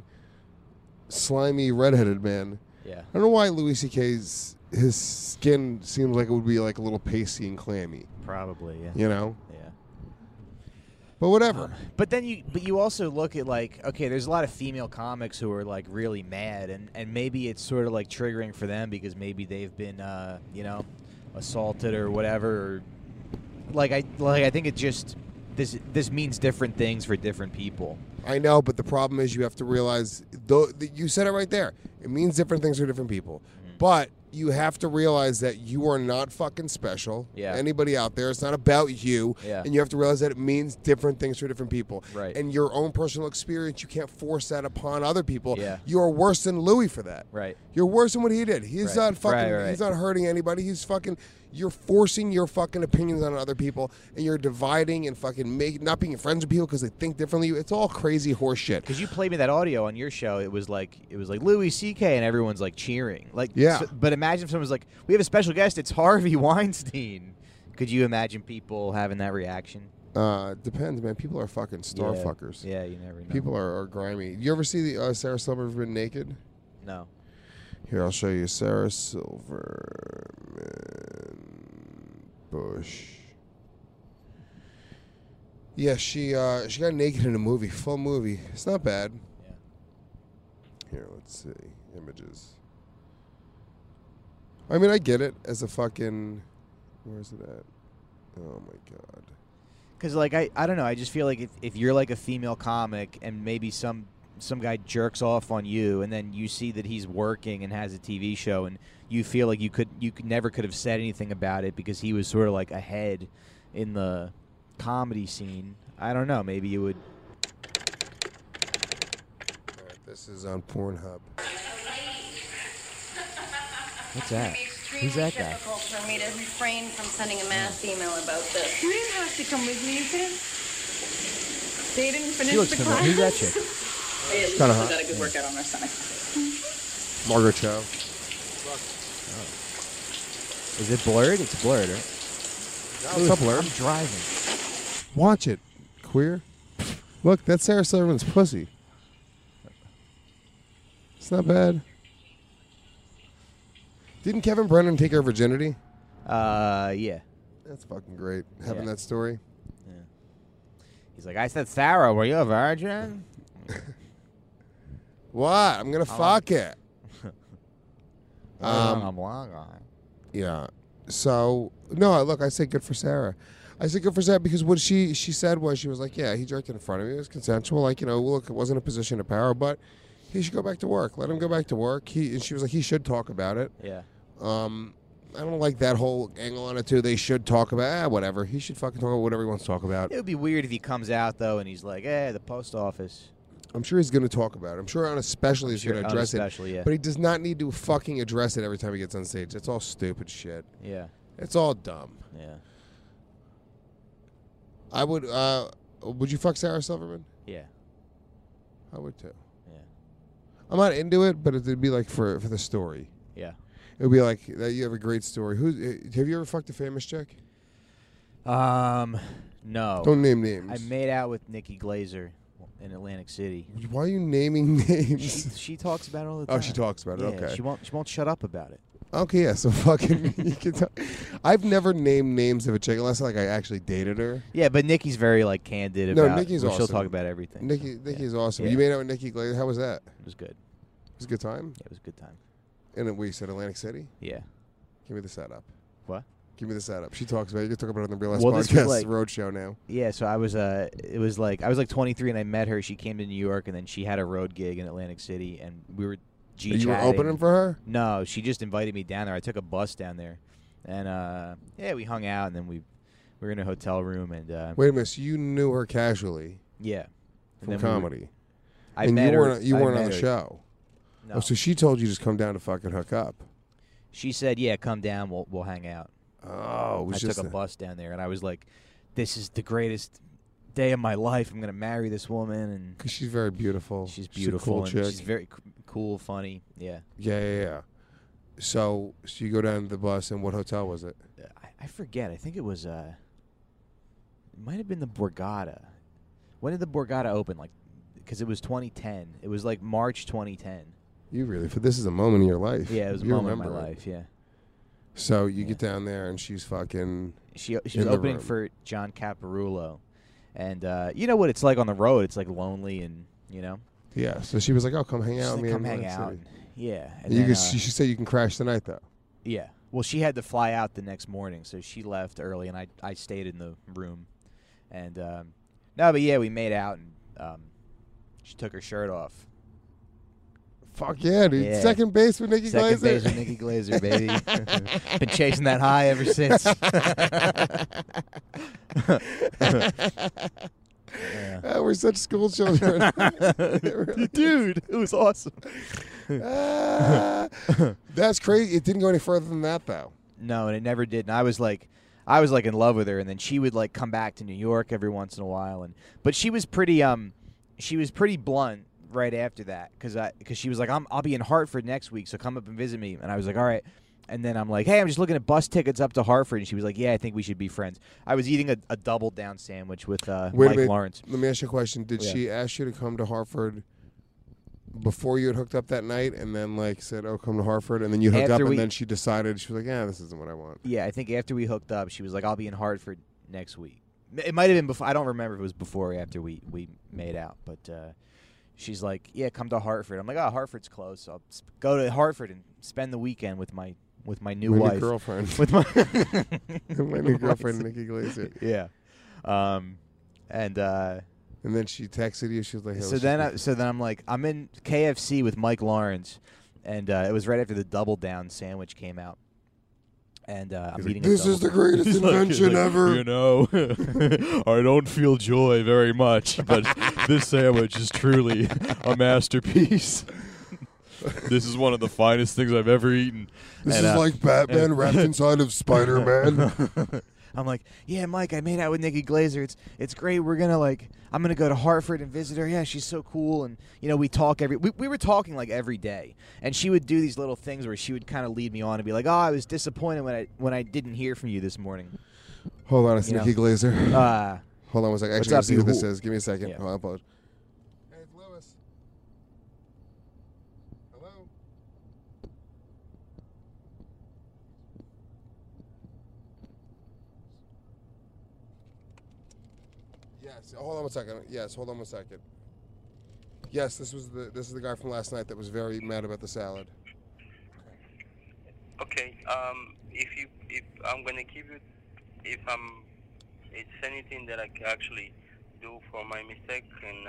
G: slimy redheaded man.
A: Yeah.
G: I don't know why Louis C.K.'s his skin seems like it would be like a little pasty and clammy.
A: Probably, yeah.
G: Yeah. But whatever.
A: But you also look at like, okay, there's a lot of female comics who are like really mad, and maybe it's sort of like triggering for them because maybe they've been assaulted or whatever. Or, I think it just this means different things for different people.
G: I know, but the problem is you have to realize, you said it right there. It means different things for different people. Mm-hmm. But you have to realize that you are not fucking special.
A: Yeah.
G: Anybody out there, it's not about you.
A: Yeah.
G: And you have to realize that it means different things for different people.
A: Right.
G: And your own personal experience, you can't force that upon other people.
A: Yeah.
G: You are worse than Louis for that.
A: Right.
G: You're worse than what he did. He's not fucking.
A: Right.
G: He's not hurting anybody. He's fucking. You're forcing your fucking opinions on other people, and you're dividing and fucking not being friends with people because they think differently. It's all crazy horse shit.
A: Because you played me that audio on your show, it was like Louis C.K. and everyone's like cheering. Like,
G: yeah.
A: But imagine if someone was like, "We have a special guest. It's Harvey Weinstein." Could you imagine people having that reaction?
G: Depends, man. People are fucking star fuckers.
A: Yeah, you never know.
G: People are grimy. You ever see the Sarah Silverman naked?
A: No.
G: Here, I'll show you Sarah Silverman Bush. Yeah, she got naked in a movie, full movie. It's not bad.
A: Yeah.
G: Here, let's see images. I mean, I get it as a fucking. Where's it at? Oh my god.
A: Because like I don't know. I just feel like if you're like a female comic and maybe some guy jerks off on you, and then you see that he's working and has a TV show, and you feel like you never could have said anything about it because he was sort of like ahead in the comedy scene. I don't know. Maybe you would.
G: All right, this is on Pornhub.
A: What's that? Who's that guy?
H: Difficult for me to refrain from sending a mass email about this.
I: You didn't have to come with me, you could. They didn't finish
A: She looks
I: the
A: familiar.
I: class.
A: Who's that chick?
H: It's
G: kinda hot.
H: got a good workout on our stomach.
G: Margaret Cho.
A: Is it blurred? It's blurred, right?
G: It's not blurred.
A: I'm driving.
G: Watch it, queer. Look, that's Sarah Silverman's pussy. It's not bad. Didn't Kevin Brennan take her virginity?
A: Yeah.
G: That's fucking great. Having
A: Yeah.
G: that story.
A: Yeah. He's like, I said, Sarah, were you a virgin?
G: What? I'm gonna fuck it.
A: I'm long.
G: Yeah. So no, look, I say good for Sarah. I say good for Sarah because what she said was she was like, yeah, he jerked in front of me. It was consensual. Like, look, it wasn't a position of power, but he should go back to work. Let him go back to work. And she was like, he should talk about it.
A: Yeah.
G: I don't like that whole angle on it too. They should talk about whatever. He should fucking talk about whatever he wants to talk about.
A: It would be weird if he comes out though and he's like, "Hey, the post office."
G: I'm sure he's going to talk about it. I'm sure on a special he's going to address it.
A: Yeah.
G: But he does not need to fucking address it every time he gets on stage. It's all stupid shit.
A: Yeah.
G: It's all dumb.
A: Yeah.
G: I would. Would you fuck Sarah Silverman?
A: Yeah.
G: I would too.
A: Yeah.
G: I'm not into it, but it'd be like for the story.
A: Yeah.
G: It would be like that. You have a great story. Have you ever fucked a famous chick?
A: No.
G: Don't name names.
A: I made out with Nikki Glazer in Atlantic City.
G: Why are you naming names?
A: She talks about it all the time.
G: Oh, she talks about it.
A: Yeah,
G: Okay.
A: She won't shut up about it.
G: Okay, yeah. So fucking. You can I've never named names of a chick unless like I actually dated her.
A: Yeah, but Nikki's very like candid
G: No,
A: about.
G: Nikki's
A: She'll
G: awesome.
A: talk about everything.
G: Nikki's awesome.
A: Yeah.
G: You made out with Nikki Glazer. How was that?
A: It was good.
G: It was a good time.
A: Yeah, it was a good time.
G: And then we said Atlantic City.
A: Yeah.
G: Give me the setup.
A: What?
G: Give me the setup. She talks about it. You can talk about it on the Real Ass
A: Well, this was
G: Podcast
A: like-
G: Roadshow now.
A: Yeah, so I was it was like I was like 23 and I met her. She came to New York and then she had a road gig in Atlantic City and we were
G: You were opening for her?
A: No, she just invited me down there. I took a bus down there. And yeah, we hung out and then we were in a hotel room and
G: Wait a minute, so you knew her casually
A: yeah. And
G: from
A: then
G: comedy.
A: I
G: and
A: met
G: you
A: her.
G: weren't you
A: I
G: weren't on
A: met
G: the
A: her.
G: show.
A: No.
G: Oh, so she told you just come down to fucking hook up.
A: She said, "Yeah, come down. We'll hang out."
G: Oh, it was
A: I
G: just
A: took a bus down there and I was like, "This is the greatest day of my life. I'm gonna marry this woman." And
G: because she's very beautiful.
A: she's
G: a
A: beautiful
G: cool
A: and
G: chick.
A: she's very cool, funny. Yeah.
G: Yeah. So you go down to the bus, and what hotel was it?
A: I forget. I think it was it might have been the Borgata. When did the Borgata open? Like, because it was 2010. It was like March 2010.
G: You really? For this is a moment in your life.
A: Yeah, it was a
G: You
A: moment in my
G: remember it.
A: life. Yeah.
G: So you get down there, and she's fucking.
A: She was
G: in the
A: opening
G: room.
A: for John Caparulo, and you know what it's like on the road. It's like lonely, and you know.
G: Yeah. So she was like, "Oh, come hang
A: She's
G: out with
A: like,
G: me
A: come
G: in
A: hang
G: Atlantic
A: out.
G: City."
A: Yeah. And
G: And you
A: then,
G: she said you can crash the night though.
A: yeah. Well, she had to fly out the next morning, so she left early, and I stayed in the room. And no, but yeah, we made out, and she took her shirt off.
G: Fuck yeah, dude!
A: Yeah.
G: Second base with Nikki
A: Second
G: Glaser.
A: base with Nikki Glaser, baby. Been chasing that high ever since. Yeah.
G: We're such school children.
A: Dude, it was awesome.
G: That's crazy. It didn't go any further than that, though.
A: No, and it never did. And I was like in love with her, and then she would like come back to New York every once in a while, but she was pretty blunt right after that because she was like, I'll be in Hartford next week, so come up and visit me. And I was like, all right. And then I'm like, hey, I'm just looking at bus tickets up to Hartford, and she was like, yeah, I think we should be friends. I was eating a double down sandwich with
G: Wait a
A: Mike
G: minute.
A: Lawrence.
G: Let me ask you a question. Did
A: Yeah.
G: she ask you to come to Hartford before you had hooked up that night, and then like said, "Oh, come to Hartford," and then you hooked up,
A: After
G: and
A: we-
G: then she decided she was like, "Yeah, this isn't what I want."
A: Yeah, I think after we hooked up, she was like, I'll be in Hartford next week. It might have been before. I don't remember if it was before or after we made out, but she's like, yeah, come to Hartford. I'm like, oh, Hartford's close. I'll go to Hartford and spend the weekend with my new
G: My
A: wife.
G: new girlfriend.
A: With my
G: My new girlfriend, Nikki Glaser.
A: Yeah.
G: And then she texted you. She was like, hey,
A: So then I'm like, I'm in KFC with Mike Lawrence, and it was right after the Double Down sandwich came out. And I'm
G: He's like,
A: eating.
G: "This is the greatest
A: He's like-
G: invention ever."
J: You know, I don't feel joy very much, but this sandwich is truly a masterpiece. This is one of the finest things I've ever eaten.
G: This
A: And,
G: is like Batman wrapped inside of Spider-Man.
A: I'm like, yeah, Mike, I made out with Nikki Glaser. It's great. I'm gonna go to Hartford and visit her. Yeah, she's so cool. And we talk we were talking like every day. And she would do these little things where she would kind of lead me on and be like, oh, I was disappointed when I didn't hear from you this morning.
G: Hold on, it's
A: You know?
G: Nikki Glaser. Hold on one second.
A: what's
G: Actually,
A: up,
G: let's see
A: you
G: who this
A: who-
G: is. Give me a second.
A: Yeah.
G: Hold on, pause. Hey, it's Lewis. Hello. Yes. Hold on one second. Yes. Hold on one second. Yes, this is the guy from last night that was very mad about the salad.
K: Okay. If I'm gonna give you, it's anything that I can actually do for my mistake, and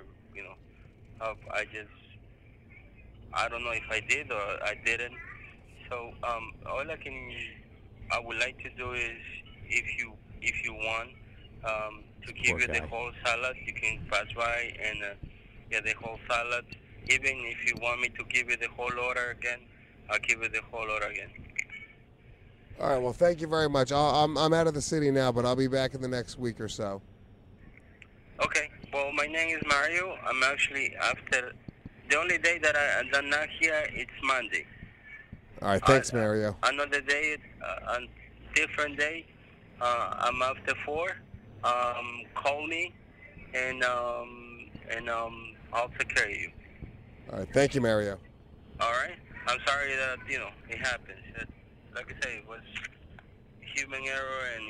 K: I don't know if I did or I didn't. So all I would like to do is, if you want, to give
A: Poor
K: you the
A: guy.
K: whole salad, you can pass by and get the whole salad. Even if you want me to give you the whole order again, I'll give you the whole order again.
G: All right. Well, thank you very much. I'm out of the city now, but I'll be back in the next week or so.
K: Okay. Well, my name is Mario. I'm actually after. The only day that I'm not here, it's Monday.
G: All right. Thanks, Mario.
K: Another day, a different day. I'm after 4. Call me, and I'll take care of you.
G: All right. Thank you, Mario.
K: All right. I'm sorry that it happens. Like I say, it was human error, and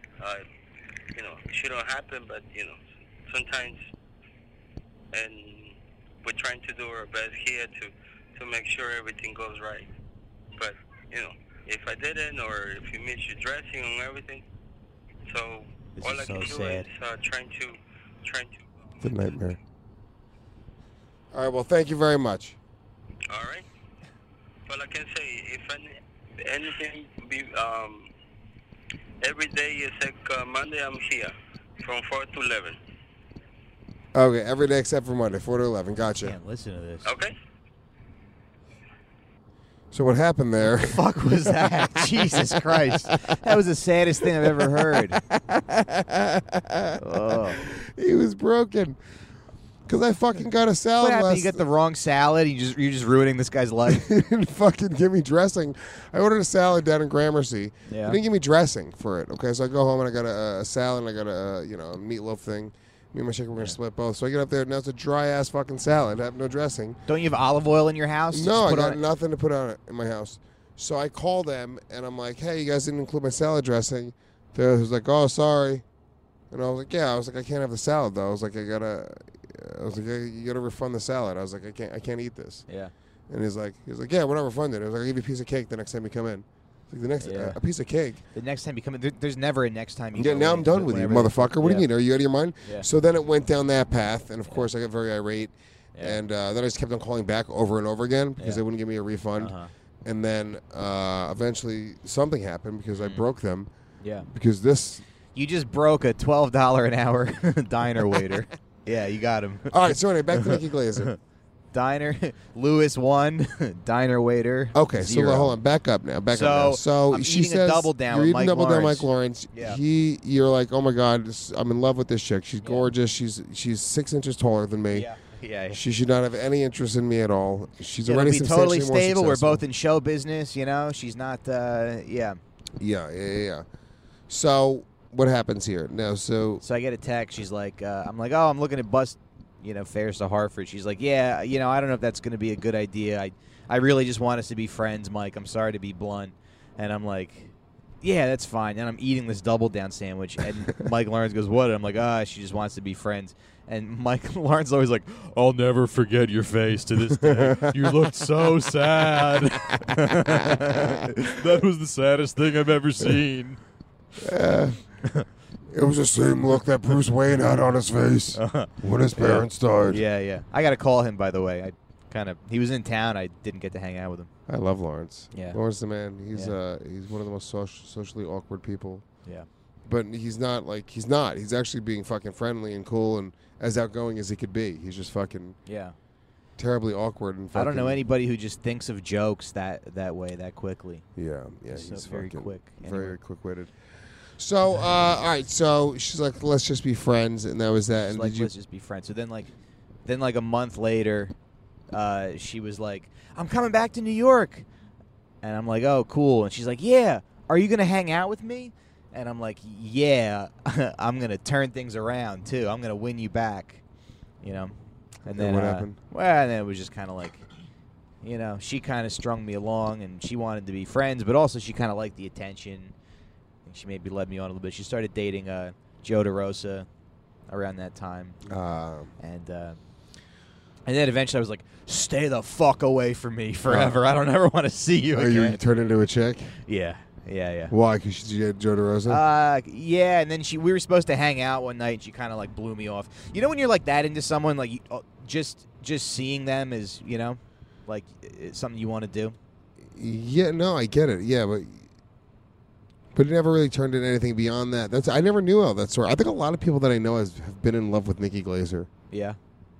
K: it shouldn't happen. But sometimes, and we're trying to do our best here to make sure everything goes right. But if I didn't, or if you missed your dressing and everything. So
A: This
K: all
A: is
K: I can
A: so
K: do
A: sad.
K: is trying to.
G: It's a nightmare. All right. Well, thank you very much.
K: All right. Well, I can say if anything be every day is like Monday, I'm here from 4 to 11.
G: Okay, every day except for Monday, 4 to 11. Gotcha.
A: Can't listen to this.
K: Okay.
G: So what happened there?
A: The fuck was that? Jesus Christ. That was the saddest thing I've ever heard. Oh.
G: He was broken. Because I fucking got a salad
A: What happened?
G: last
A: You got the wrong salad? You're just ruining this guy's life?
G: He didn't fucking give me dressing. I ordered a salad down in Gramercy.
A: Yeah.
G: He didn't give me dressing for it. Okay, so I go home and I got a salad and I got a a meatloaf thing. Me and my chicken were gonna split both. So I get up there and now it's a dry ass fucking salad. I have no dressing.
A: Don't you have olive oil in your house?
G: No, I
A: Put
G: got
A: on it?
G: nothing to put on it in my house. So I call them and I'm like, hey, you guys didn't include my salad dressing. They was like, oh, sorry. And I was like, yeah. I was like, I can't have the salad though. I was like, you gotta refund the salad. I was like, I can't eat this.
A: Yeah.
G: And he's like, yeah, we're not refunding it. I was like, I'll give you a piece of cake the next time you come in. Like the next a piece of cake.
A: The next time you come in, there's never a next time you
G: Yeah,
A: go
G: now
A: in,
G: I'm done with you,
A: whenever
G: motherfucker. What do you mean? Are you out of your mind?
A: Yeah.
G: So then it went down that path, and of course I got very irate, and then I just kept on calling back over and over again because they wouldn't give me a refund. And then eventually something happened because I broke them.
A: Yeah.
G: Because this.
A: You just broke a $12 an hour diner waiter. Yeah, you got him.
G: All right, so anyway, back to Nikki Glaser.
A: Diner, Lewis 1, diner waiter.
G: Okay,
A: 0.
G: so hold on, back up now. So
A: I'm
G: she
A: eating
G: says
A: a double down
G: you're
A: with
G: eating
A: Mike
G: double down,
A: Lawrence.
G: Mike Lawrence.
A: Yeah.
G: You're like, oh my god, I'm in love with this chick. She's gorgeous. She's 6 inches taller than me.
A: Yeah.
G: She should not have any interest in me at all. She's
A: It'll
G: already
A: be
G: substantially
A: totally
G: more
A: stable. We're
G: successful.
A: both in show business. She's not. Yeah.
G: Yeah. So what happens here now? So
A: I get a text. She's like, I'm like, oh, I'm looking at bus, fares to Hartford. She's like, yeah, I don't know if that's going to be a good idea. I really just want us to be friends, Mike. I'm sorry to be blunt. And I'm like, yeah, that's fine. And I'm eating this double down sandwich. And Mike Lawrence goes, what? And I'm like, she just wants to be friends. And Mike Lawrence is always like,
J: I'll never forget your face to this day. You looked so sad. That was the saddest thing I've ever seen.
G: it was the same look that Bruce Wayne had on his face when his parents died.
A: Yeah. I got to call him, by the way. He was in town. I didn't get to hang out with him.
G: I love Lawrence.
A: Yeah.
G: Lawrence the man. He's one of the most socially awkward people.
A: Yeah.
G: But he's not. He's actually being fucking friendly and cool and as outgoing as he could be. He's just fucking terribly awkward and fucking,
A: I don't know anybody who just thinks of jokes that way that quickly.
G: Yeah, he's
A: very quick.
G: Very quick-witted. So, all right. So she's like, "Let's just be friends," and that was that. And
A: Let's just be friends. So then a month later, she was like, "I'm coming back to New York," and I'm like, "Oh, cool." And she's like, "Yeah, are you gonna hang out with me?" And I'm like, "Yeah, I'm gonna turn things around too. I'm gonna win you back," And then
G: what happened?
A: Well, and then it was just kind of like, she kind of strung me along, and she wanted to be friends, but also she kind of liked the attention. And she maybe led me on a little bit. She started dating Joe DeRosa around that time, and then eventually I was like, "Stay the fuck away from me forever. I don't ever want to see you again."
G: You turned into a chick?
A: Yeah.
G: Why? Because she had Joe DeRosa?
A: Yeah, and then we were supposed to hang out one night, and she kind of like blew me off. When you're like that into someone, like just seeing them is, like it's something you want to do.
G: Yeah, no, I get it. Yeah, but it never really turned into anything beyond that. I never knew all that story. I think a lot of people that I know have been in love with Nikki Glaser.
A: Yeah.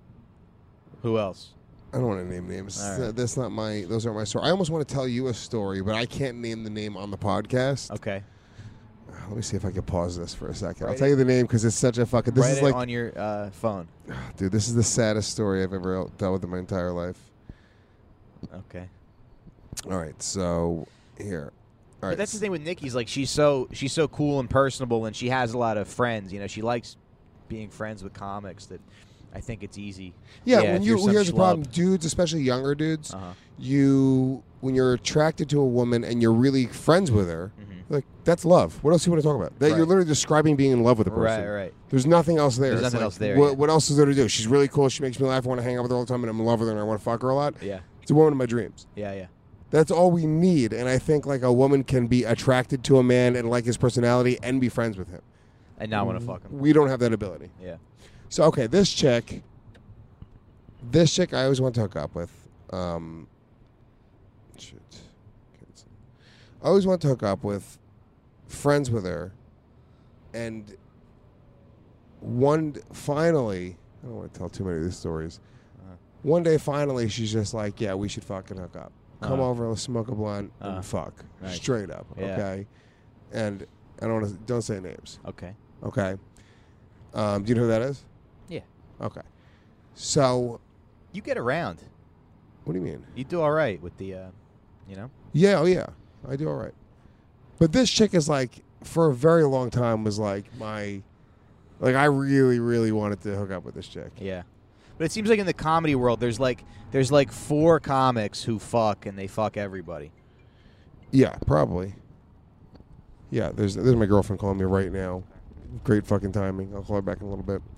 A: Who else?
G: I don't want to name names.
A: Right.
G: Those aren't my story. I almost want to tell you a story, but I can't name the name on the podcast.
A: Okay.
G: Let me see if I can pause this for a second. I'll tell you the name because it's such a fucking. This
A: Write
G: is
A: it
G: like
A: on your phone.
G: Dude, this is the saddest story I've ever dealt with in my entire life.
A: Okay.
G: All right, so here. All right.
A: But that's the thing with Nikki's, like she's so cool and personable, and she has a lot of friends. She likes being friends with comics. That I think it's easy.
G: Yeah,
A: here's
G: the problem, dudes, especially younger dudes. When you're attracted to a woman and you're really friends with her, like that's love. What else do you want to talk about? That You're literally describing being in love with a person.
A: Right.
G: There's nothing else there.
A: There's
G: It's
A: nothing
G: like,
A: else there.
G: What else is there to do? She's really cool. She makes me laugh. I want to hang out with her all the time, and I'm in love with her, and I want to fuck her a lot.
A: Yeah.
G: It's a woman of my dreams.
A: Yeah.
G: That's all we need. And I think like a woman can be attracted to a man and like his personality and be friends with him.
A: And not want to fuck him.
G: We don't have that ability.
A: Yeah.
G: So, okay, this chick I always want to hook up with. I always want to hook up with, friends with her, and finally, I don't want to tell too many of these stories. One day, finally, she's just like, yeah, we should fucking hook up. Come over, let's smoke a blunt, and fuck.
A: Nice.
G: Straight up,
A: Yeah.
G: okay? And I don't say names.
A: Okay.
G: Okay? Do you know who that is?
A: Yeah.
G: Okay. So...
A: You get around.
G: What do you mean?
A: You do all right with the, you know?
G: Yeah, oh yeah. I do all right. But this chick is like, for a very long time, was like my... Like, I really, really wanted to hook up with this chick.
A: Yeah. But it seems like in the comedy world, there's like 4 comics who fuck, and they fuck everybody.
G: Yeah, probably. Yeah, there's my girlfriend calling me right now. Great fucking timing. I'll call her back in a little bit.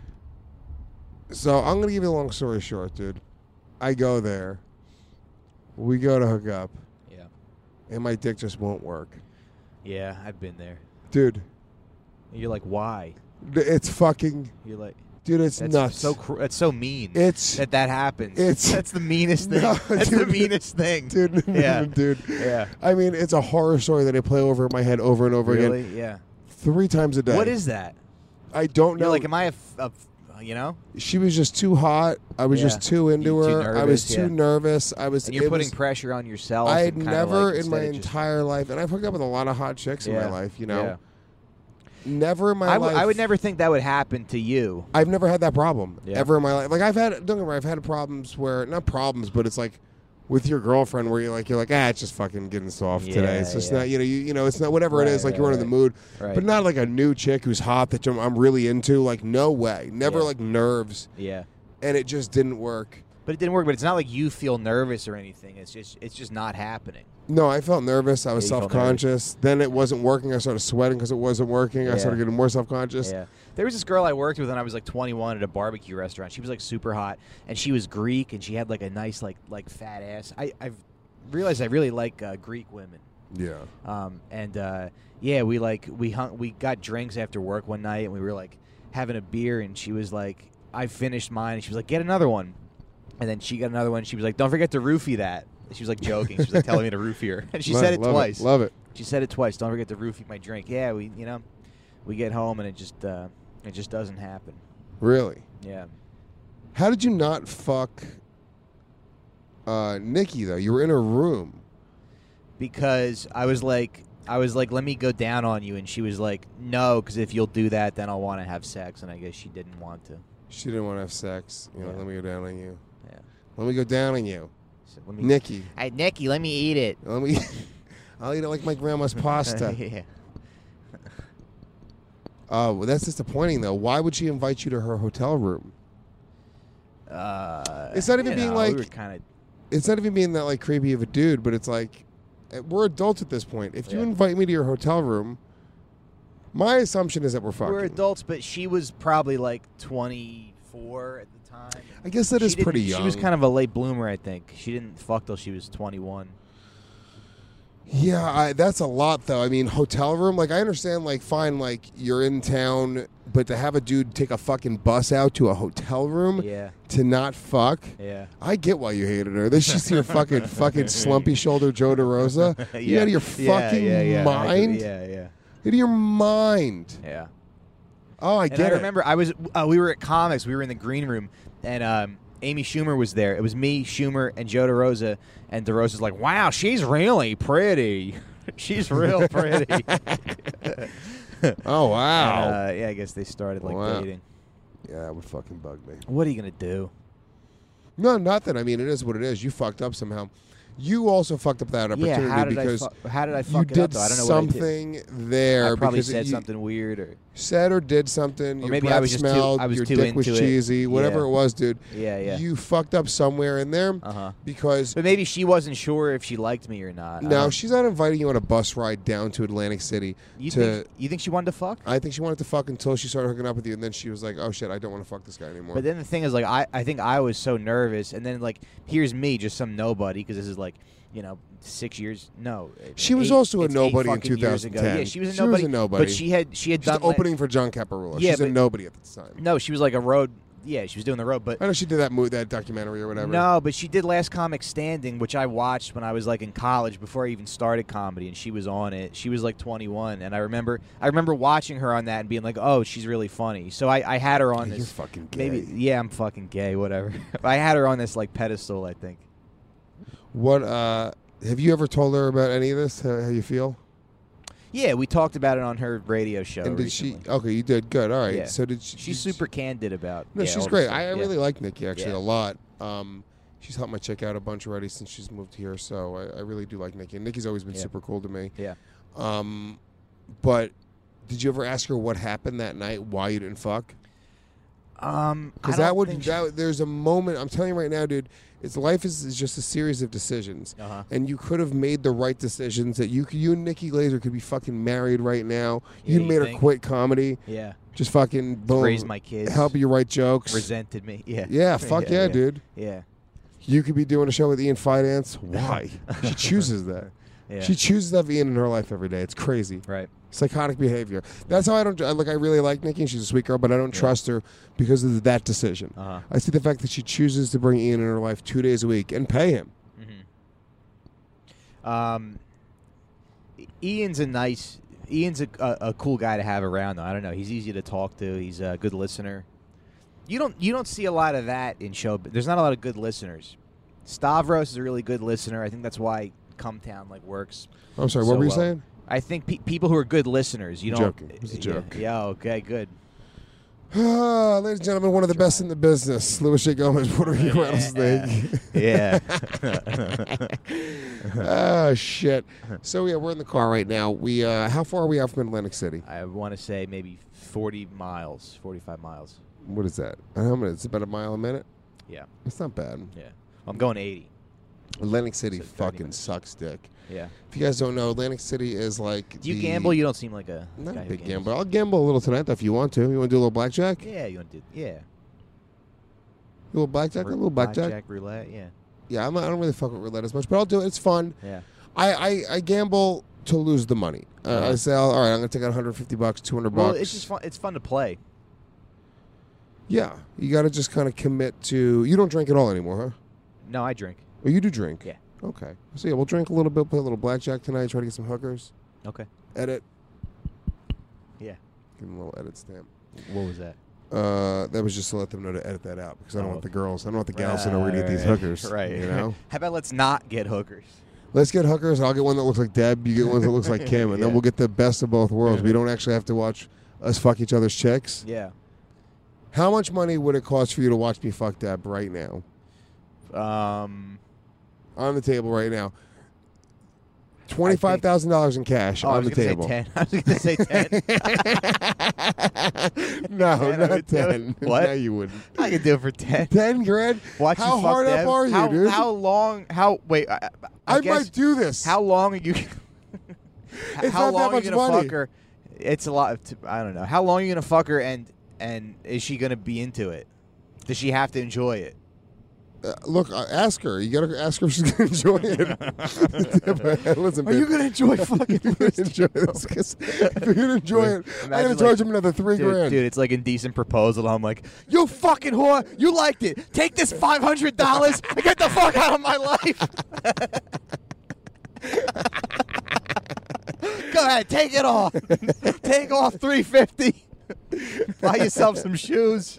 G: So I'm going to give you a long story short, dude. I go there. We go to hook up.
A: Yeah.
G: And my dick just won't work.
A: Yeah, I've been there.
G: Dude.
A: You're like, why?
G: It's fucking...
A: You're like...
G: Dude, it's nuts.
A: That's so mean.
G: It's
A: that happens.
G: That's
A: the meanest thing.
G: No,
A: that's
G: dude,
A: the meanest thing,
G: dude.
A: Yeah,
G: dude.
A: Yeah.
G: I mean, it's a horror story that I play over in my head over and over
A: Really?
G: again.
A: Yeah.
G: 3 times a day.
A: What is that?
G: I don't know.
A: You're like, am I you know?
G: She was just too hot. I was just too into her.
A: nervous,
G: I was too nervous.
A: And you're putting pressure on yourself.
G: I had
A: and kinda
G: never
A: like,
G: in my entire life, and I've hooked up with a lot of hot chicks in my life. You know.
A: Yeah.
G: Never in my life.
A: I would never think that would happen to you.
G: I've never had that problem ever in my life. Like I've had problems where not problems, but it's like with your girlfriend where you're like it's just fucking getting soft today. It's just not you know it's not whatever it is. Like you're in the mood, but not like a new chick who's hot that I'm really into. Like no way, never like nerves.
A: Yeah,
G: and it just didn't work.
A: But it didn't work. But it's not like you feel nervous or anything. It's just not happening.
G: No, I felt nervous. I was self-conscious. Then it wasn't working. I started sweating because it wasn't working. I started getting more self-conscious.
A: Yeah. There was this girl I worked with when I was like 21 at a barbecue restaurant. She was like super hot, and she was Greek, and she had like a nice like fat ass. I've realized I really like Greek women.
G: Yeah.
A: We got drinks after work one night, and we were like having a beer, and she was like, I finished mine, and she was like, get another one. And then she got another one. She was like, don't forget to roofie that. She was like joking. She was like telling me to roofie her. And she said it twice.
G: Love it.
A: She said it twice. Don't forget to roofie my drink. Yeah, we get home and it just doesn't happen.
G: Really?
A: Yeah.
G: How did you not fuck Nikki though? You were in her room.
A: Because I was like, let me go down on you, and she was like, no, because if you'll do that, then I'll want to have sex. And I guess she didn't want to.
G: She didn't want to have sex. You know, let me go down on you.
A: Yeah.
G: Let me go down on you. Nikki.
A: Hey, Nikki, let me eat it.
G: I'll eat it like my grandma's pasta.
A: Yeah.
G: Well, that's disappointing, though. Why would she invite you to her hotel room? It's not even being like...
A: We were kind of...
G: It's not even being that like creepy of a dude, but it's like... We're adults at this point. If you invite me to your hotel room, my assumption is that we're fucking.
A: We're adults, but she was probably like 24 at the time.
G: I guess that is pretty young.
A: She was kind of a late bloomer, I think. She didn't fuck till she was 21.
G: Yeah, that's a lot, though. I mean, hotel room, like, I understand, like, fine, like, you're in town, but to have a dude take a fucking bus out to a hotel room to not fuck, I get why you hated her. She's your fucking slumpy shoulder Joe DeRosa. You out of your fucking mind?
A: Yeah.
G: Out of your mind.
A: Yeah.
G: Oh, I get it.
A: I remember we were at comics. We were in the green room, and Amy Schumer was there. It was me, Schumer, and Joe DeRosa. And DeRosa's like, wow, she's really pretty. She's real pretty.
G: Oh, wow.
A: And, I guess they started dating.
G: Yeah, that would fucking bug me.
A: What are you going to do?
G: No, nothing. I mean, it is what it is. You fucked up somehow. You also fucked up that opportunity
A: how did I fuck it up, though? I don't know
G: something
A: what I did.
G: there.
A: I probably said something weird.
G: said or did something, your
A: maybe
G: breath
A: I was just
G: smelled,
A: too
G: your dick was
A: into it.
G: cheesy, whatever
A: Yeah.
G: it was, dude.
A: Yeah.
G: You fucked up somewhere in there because.
A: But maybe she wasn't sure if she liked me or not.
G: No, she's not inviting you on a bus ride down to Atlantic City.
A: You think she wanted to fuck?
G: I think she wanted to fuck until she started hooking up with you, and then she was like, "Oh shit, I don't want to fuck this guy anymore."
A: But then the thing is, like, I think I was so nervous, and then like, here's me, just some nobody, because this is like, 6 years. No,
G: she was also a
A: it's
G: nobody in
A: 8 fucking years ago.
G: 2010.
A: Yeah, she was a nobody. But she had
G: She's
A: done
G: opening for John Caparulo.
A: Yeah,
G: she's a
A: but-
G: nobody at the time.
A: No, she was like a road. Yeah, she was doing the road, but
G: I know she did that documentary or whatever.
A: no, but she did Last Comic Standing, which I watched when I was like in college before I even started comedy, and she was on it. She was like 21, and I remember watching her on that and being like, "Oh, she's really funny." So I had her on this.
G: You're fucking gay.
A: Yeah, I'm fucking gay. Whatever. I had her on this like pedestal, I think.
G: What have you ever told her about any of this? How you feel?
A: Yeah, we talked about it on her radio show.
G: And did
A: recently.
G: she? Okay, you did good. All right.
A: Yeah.
G: So did she?
A: She's super candid about.
G: No,
A: yeah,
G: she's
A: all the
G: great.
A: stuff.
G: I
A: Yeah.
G: really like Nikki actually
A: Yeah.
G: a lot. She's helped my chick out a bunch already since she's moved here, so I really do like Nikki. And Nikki's always been
A: Yeah.
G: super cool to me.
A: Yeah.
G: But did you ever ask her what happened that night? Why you didn't fuck? Because
A: I don't think
G: there's a moment. I'm telling you right now, dude. Life is just a series of decisions, and you could have made the right decisions. That you and Nikki Glazer could be fucking married right now.
A: Yeah,
G: you
A: you
G: made her
A: think?
G: quit comedy.
A: Yeah.
G: Just fucking boom.
A: Raise my kids.
G: Help you write jokes.
A: Resented me. Yeah.
G: Yeah. Fuck yeah, dude.
A: Yeah.
G: You could be doing a show with Ian Finance. Why? She chooses that.
A: Yeah.
G: She chooses to have Ian in her life every day. It's crazy.
A: Right.
G: Psychotic behavior. That's how I don't like. I really like Nikki. And she's a sweet girl, but I don't trust her because of that decision. I see the fact that she chooses to bring Ian in her life 2 days a week and pay him.
A: Ian's a cool guy to have around, though. I don't know. He's easy to talk to. He's a good listener. You don't see a lot of that in show. There's not a lot of good listeners. Stavros is a really good listener. I think that's why Cumtown works.
G: I'm sorry.
A: so
G: What were you
A: well.
G: saying?
A: I think people who are good listeners, you don't.
G: Joking. It was a joke.
A: Yeah. Okay. Good.
G: Ladies and gentlemen, one of the best in the business, Louis J. Gomez, Puerto Rico rattlesnake.
A: Yeah.
G: Oh shit. So yeah, we're in the car right now. We how far are we out from Atlantic City?
A: I want to say maybe 40 miles, 45 miles.
G: What is that? How many? It's about a mile a minute.
A: Yeah.
G: It's not bad.
A: Yeah. I'm going 80.
G: Atlantic City
A: So 30
G: fucking
A: minutes.
G: sucks dick.
A: Yeah.
G: If you guys don't know, Atlantic City is like.
A: Do you gamble? You don't seem like a
G: Not
A: guy
G: a
A: who
G: big
A: gambles.
G: gambler. I'll gamble a little tonight though, if you want to. You want to do a little blackjack?
A: Yeah, you want to do. Yeah.
G: A little blackjack? A little blackjack?
A: Blackjack, roulette. Yeah.
G: Yeah, I don't really fuck with roulette as much, but I'll do it. It's fun.
A: Yeah.
G: I gamble to lose the money. I say, all right, I'm going to take out $150, $200.
A: Well, it's just fun. It's fun to play.
G: Yeah, you got to just kind of commit to. You don't drink at all anymore, huh?
A: No, I drink.
G: Oh, you do drink?
A: Yeah.
G: Okay. So yeah, we'll drink a little bit, play a little blackjack tonight, try to get some hookers.
A: Okay.
G: Edit.
A: Yeah.
G: Give them a little edit stamp.
A: What was that?
G: That was just to let them know to edit that out because I don't want the girls. I don't want the gals to know we're gonna get these hookers.
A: Right.
G: You know.
A: How about let's not get hookers?
G: Let's get hookers. I'll get one that looks like Deb. You get one that looks like Kim, and then
A: Yeah.
G: we'll get the best of both worlds. We don't actually have to watch us fuck each other's chicks.
A: Yeah.
G: How much money would it cost for you to watch me fuck Deb right now? On the table right now. $25,000 in cash on the table.
A: I was going to say 10.
G: No,
A: 10, I
G: not
A: would do it.
G: 10.
A: What?
G: No, you wouldn't.
A: I could do it for 10.
G: 10 grand?
A: Watch
G: How
A: you fuck
G: hard
A: Deb.
G: up are you, dude?
A: How long? Wait. I guess,
G: might do this.
A: How long are you?
G: It's
A: how
G: not
A: long
G: that
A: are you
G: much
A: gonna
G: money.
A: fuck her? It's a lot. I don't know. How long are you gonna fuck her, and is she gonna be into it? Does she have to enjoy it?
G: Look, ask her. You gotta ask her if she's gonna enjoy it. Listen,
A: Are you
G: babe,
A: gonna enjoy fucking
G: if you're gonna enjoy this? 'Cause if you're gonna enjoy it, I'm gonna
A: Imagine,
G: charge him another $3 grand.
A: Dude, it's like Indecent Proposal. I'm like, you fucking whore, you liked it. Take this $500 and get the fuck out of my life. Go ahead, take it off. Take off $350. Buy yourself some shoes.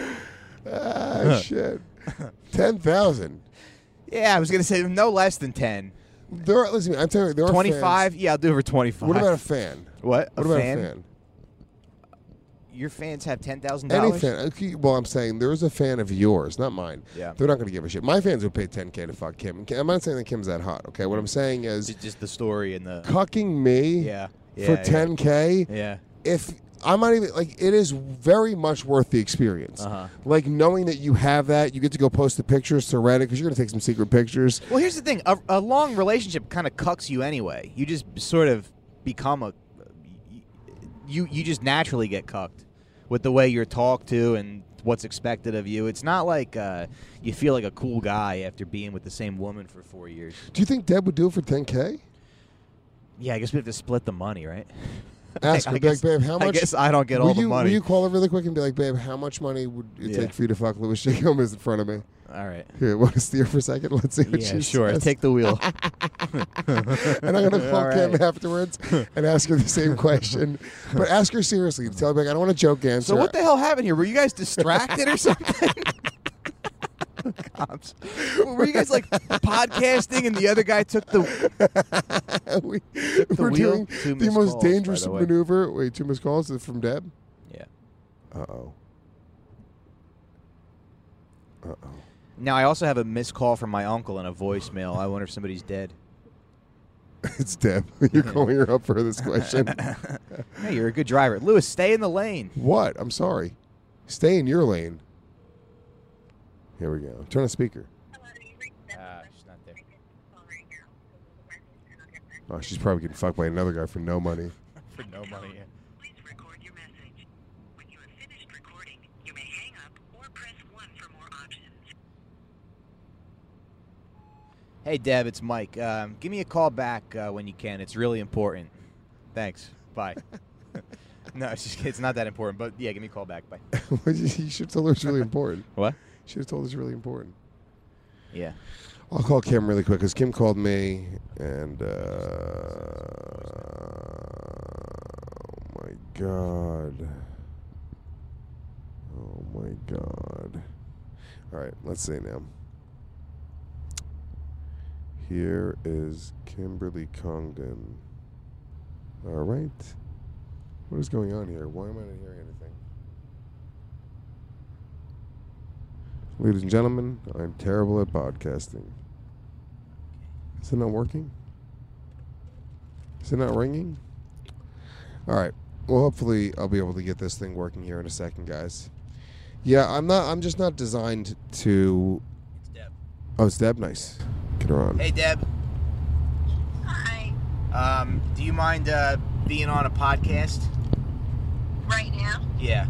G: Shit. 10,000.
A: Yeah, I was gonna say no less than 10.
G: Listen, I'm telling you, there are
A: 25.
G: fans.
A: Yeah, I'll do it for 25.
G: What about a fan?
A: What?
G: What about a fan?
A: Your fans have $10,000.
G: Any fan. Okay, well, I'm saying there is a fan of yours, not mine.
A: Yeah.
G: They're not going to give a shit. My fans would pay $10K to fuck Kim. I'm not saying that Kim's that hot. Okay, what I'm saying is
A: Just the story and the
G: cucking me
A: Yeah.
G: for $10K.
A: Yeah.
G: If I'm not even like it is very much worth the experience. Like knowing that you have that, you get to go post the pictures to Reddit because you're gonna take some secret pictures.
A: Well, here's the thing: a long relationship kind of cucks you anyway. You just sort of become you just naturally get cucked with the way you're talked to and what's expected of you. It's not like you feel like a cool guy after being with the same woman for 4 years.
G: Do you think Deb would do it for $10K?
A: Yeah, I guess we have to split the money, right?
G: Ask her, like, babe, how much?
A: I guess I don't get all the money.
G: Will you call her really quick and be like, babe, how much money would it take for you to fuck Louis J. Gomez in front of me?
A: All right.
G: Here, want to steer for a second? Let's see what she
A: sure.
G: says.
A: Take the wheel.
G: And I'm going to call Kim afterwards and ask her the same question. But ask her seriously. Tell her, I don't want to joke answer.
A: So what the hell happened here? Were you guys distracted or something? Cops. Were you guys like podcasting and the other guy took the
G: We're
A: wheel?
G: doing the most dangerous maneuver. Wait, 2 missed calls? Is it from Deb?
A: Yeah.
G: Uh-oh.
A: Now, I also have a missed call from my uncle and a voicemail. I wonder if somebody's dead.
G: It's Deb. You're calling her up for this question.
A: Hey, you're a good driver. Louis, stay in the lane.
G: What? I'm sorry. Stay in your lane. Here we go. Turn on speaker.
A: She's not there.
G: Oh, she's probably getting fucked by another guy for no money.
A: For no money, yeah.
L: Please record your message. When you have finished recording, you may hang up or press 1 for more options.
A: Hey, Deb, it's Mike. Give me a call back when you can. It's really important. Thanks. Bye. No, it's not that important, but yeah, give me a call back. Bye.
G: You should have told her it's really important.
A: What?
G: Should have told her it's really important.
A: Yeah.
G: I'll call Kim really quick because Kim called me and oh my God. Oh my God. All right, let's see now. Here is Kimberly Congdon. All right. What is going on here? Why am I not hearing anything? Ladies and gentlemen, I'm terrible at podcasting. Is it not working? Is it not ringing? All right. Well, hopefully I'll be able to get this thing working here in a second, guys. Yeah, I'm just not designed to...
A: It's Deb.
G: Oh, it's Deb? Nice. Get her on.
A: Hey, Deb.
H: Hi.
A: Do you mind being on a podcast?
H: Right now?
A: Yeah.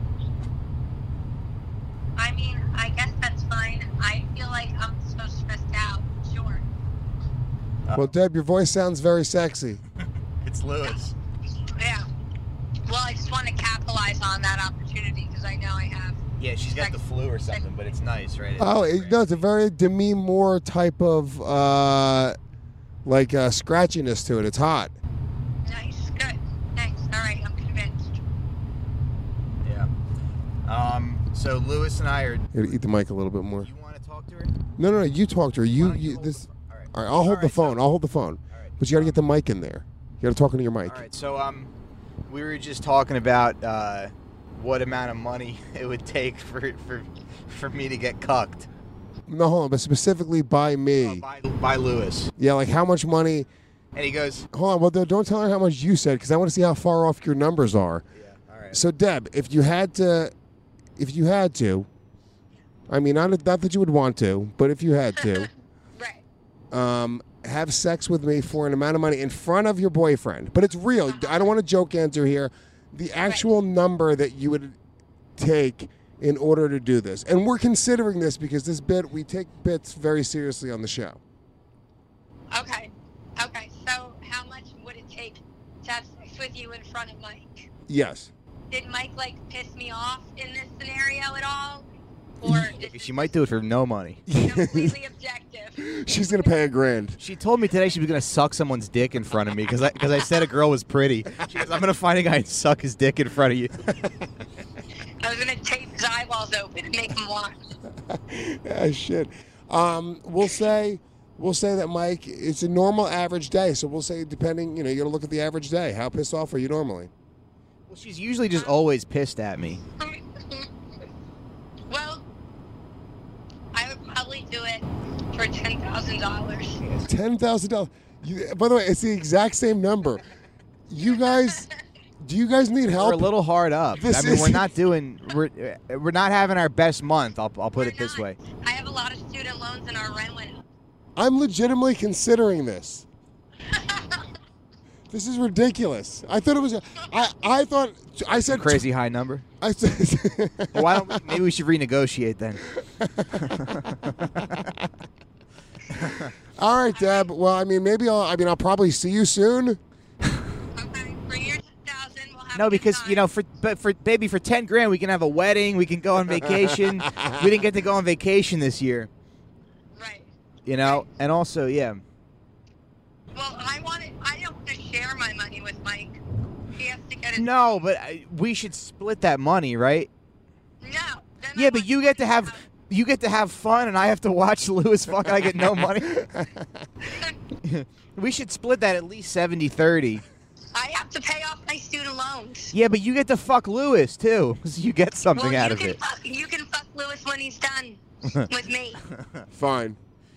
H: I mean, I guess that's fine. I feel like I'm so stressed out. Sure.
G: Well, Deb, your voice sounds very sexy.
A: It's Louis.
H: Yeah. Well, I just want to capitalize on that opportunity because I know I have.
A: Yeah, she's got the flu or something, but it's nice, right?
G: Oh, no, it's a very Demi Moore type of, scratchiness to it. It's hot.
H: Nice. Good. Thanks. All right. I'm convinced.
A: Yeah. So Louis and I are...
G: Here, eat the mic a little bit more.
A: You want to talk to her?
G: No, you talk to her. You this. All right, I'll hold the phone. I'll hold the phone. But you got to get the mic in there. You got to talk into your mic.
A: All right, so we were just talking about what amount of money it would take for me to get cucked.
G: No, hold on, but specifically by me.
A: By Louis.
G: Yeah, like how much money?
A: And he goes,
G: hold on, well, don't tell her how much you said because I want to see how far off your numbers are.
A: Yeah, all right.
G: So, Deb, if you had to, I mean, not that you would want to, but if you had to,
H: right.
G: Have sex with me for an amount of money in front of your boyfriend. But it's real. I don't want to joke answer here. The actual number that you would take in order to do this. And we're considering this because we take bits very seriously on the show.
H: Okay. So how much would it take to have sex with you in front of Mike?
G: Yes.
H: Did Mike, piss me off in this scenario at all? Or
A: she might do it for no money.
H: Completely objective.
G: She's going to pay $1,000.
A: She told me today she was going to suck someone's dick in front of me because I said a girl was pretty. She goes, I'm going to find a guy and suck his dick in front of you.
H: I was going to tape his eyeballs open and make him watch.
G: Ah, shit. We'll say that, Mike, it's a normal average day. So we'll say depending, you got to look at the average day. How pissed off are you normally?
A: Well, she's usually just always pissed at me.
H: Well, I would probably do it for $10,000.
G: $10,000. By the way, it's the exact same number. You guys Do you guys need help?
A: We're a little hard up.
G: This
A: I mean,
G: is-
A: we're not having our best month. I'll put it this way.
H: I have a lot of student loans and our rent went up.
G: I'm legitimately considering this. This is ridiculous. I thought it was. I thought I said
A: Crazy high number.
G: I said.
A: Well, why don't maybe we should renegotiate then?
G: All right, Deb. Well, I mean, maybe I'll probably see you soon.
H: Okay, bring your 2,000. We'll have
A: No,
H: a good
A: because
H: time.
A: for $10,000 we can have a wedding. We can go on vacation. We didn't get to go on vacation this year.
H: Right.
A: And also, yeah.
H: Well, I don't want to share my money with Mike. He has to get it.
A: No, but we should split that money, right?
H: No.
A: Yeah, but you get to have fun, and I have to watch Lewis fuck, and I get no money. We should split that at least 70-30.
H: I have to pay off my student loans.
A: Yeah, but you get to fuck Lewis too, so you get something
H: Well,
A: out of it.
H: You can fuck Lewis when he's done with me.
G: Fine.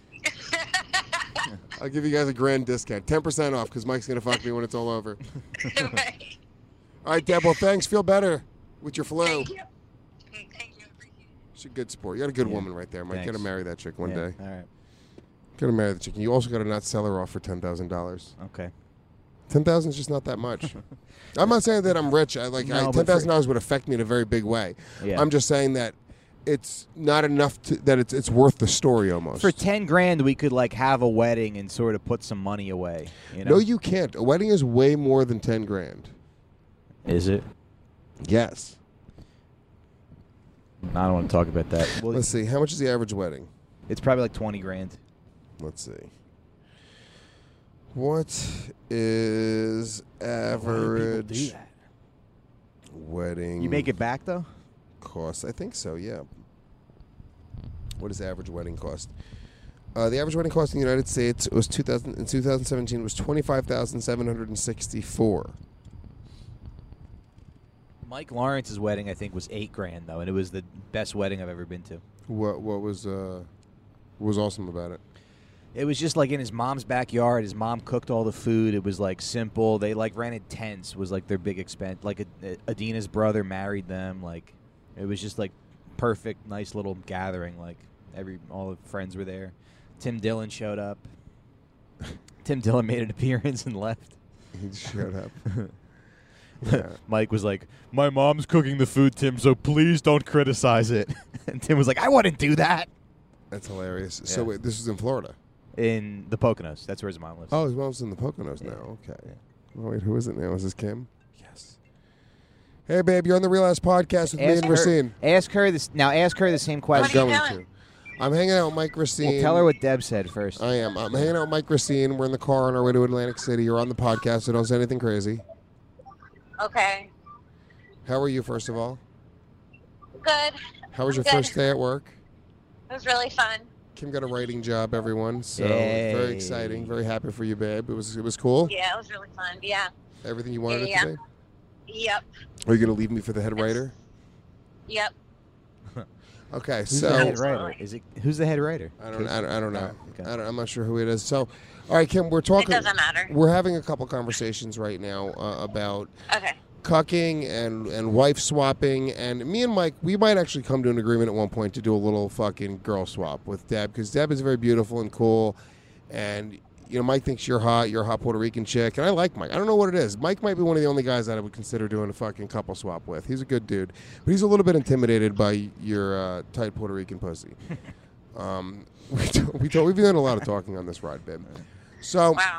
G: I'll give you guys a grand discount, 10% off, because Mike's gonna fuck me when it's all over.
H: Right.
G: All right, Deb. Well, thanks. Feel better with your flu.
H: Thank you. Thank you. Appreciate it.
G: She's a good sport. You got a good woman right there, Mike.
A: Thanks.
G: Gotta marry that chick one
A: Yeah,
G: day.
A: All right.
G: Gotta marry the chick. You also gotta not sell her off for $10,000.
A: Okay.
G: $10,000 is just not that much. I'm not saying that I'm rich.
A: No, but
G: $10,000 would affect me in a very big way.
A: Yeah.
G: I'm just saying that it's not enough that it's worth the story almost.
A: For $10,000, we could have a wedding and sort of put some money away.
G: No, you can't. A wedding is way more than $10,000.
A: Is it?
G: Yes.
A: I don't want to talk about that. Well,
G: Let's see. How much is the average wedding?
A: it's probably like $20,000.
G: Let's see. What is average wedding?
A: You make it back though?
G: Cost? I think so. Yeah. What does average wedding cost? The average wedding cost in the United States was in 2017 was $25,764.
A: Mike Lawrence's wedding, I think, was $8,000 though, and it was the best wedding I've ever been to.
G: What was awesome about it?
A: It was just in his mom's backyard. His mom cooked all the food. It was simple. They rented tents. Was their big expense. Adina's brother married them. It was just perfect, nice little gathering. All the friends were there. Tim Dillon showed up. Tim Dillon made an appearance and left.
G: He showed up. Yeah.
J: Mike was like, "My mom's cooking the food, Tim, so please don't criticize it."
A: And Tim was like, "I wouldn't do that."
G: That's hilarious.
A: Yeah.
G: So wait, this is in Florida?
A: In the Poconos. That's where his mom lives.
G: Oh, his mom's in the Poconos now. Okay.
A: Yeah.
G: Oh, wait, who is it now? Is this Kim? Yes. Hey, babe, you're on the Real Ass Podcast with me and Racine.
A: Ask her this now. Ask her the same question.
G: I'm going to. I'm hanging out with Mike Racine.
A: Well, tell her what Deb said first.
G: I am. I'm hanging out with Mike Racine. We're in the car on our way to Atlantic City. You're on the podcast, so don't say anything crazy.
H: Okay.
G: How are you, first of all?
H: Good.
G: How was your
H: Good.
G: first day at work?
H: It was really fun.
G: Kim got a writing job, everyone. So
A: Yay.
G: very exciting. Very happy for you, babe. It was cool.
H: Yeah, it was really fun. Yeah.
G: Everything you wanted
H: Yeah.
G: it to be.
H: Yep.
G: Are you going to leave me for the head writer?
H: Yep.
G: Okay,
A: Who's
G: so
A: the head writer? Who's the head writer?
G: I don't know.
A: Okay.
G: I'm not sure who it is. So, all right, Kim, we're talking.
H: It doesn't matter.
G: We're having a couple conversations right now about
H: Okay.
G: cucking and wife swapping, and me and Mike, we might actually come to an agreement at one point to do a little fucking girl swap with Deb, because Deb is very beautiful and cool, and Mike thinks you're a hot Puerto Rican chick, and I like Mike. I don't know what it is. Mike might be one of the only guys that I would consider doing a fucking couple swap with. He's a good dude, but he's a little bit intimidated by your tight Puerto Rican pussy. We've been doing a lot of talking on this ride, babe. So,
H: Wow.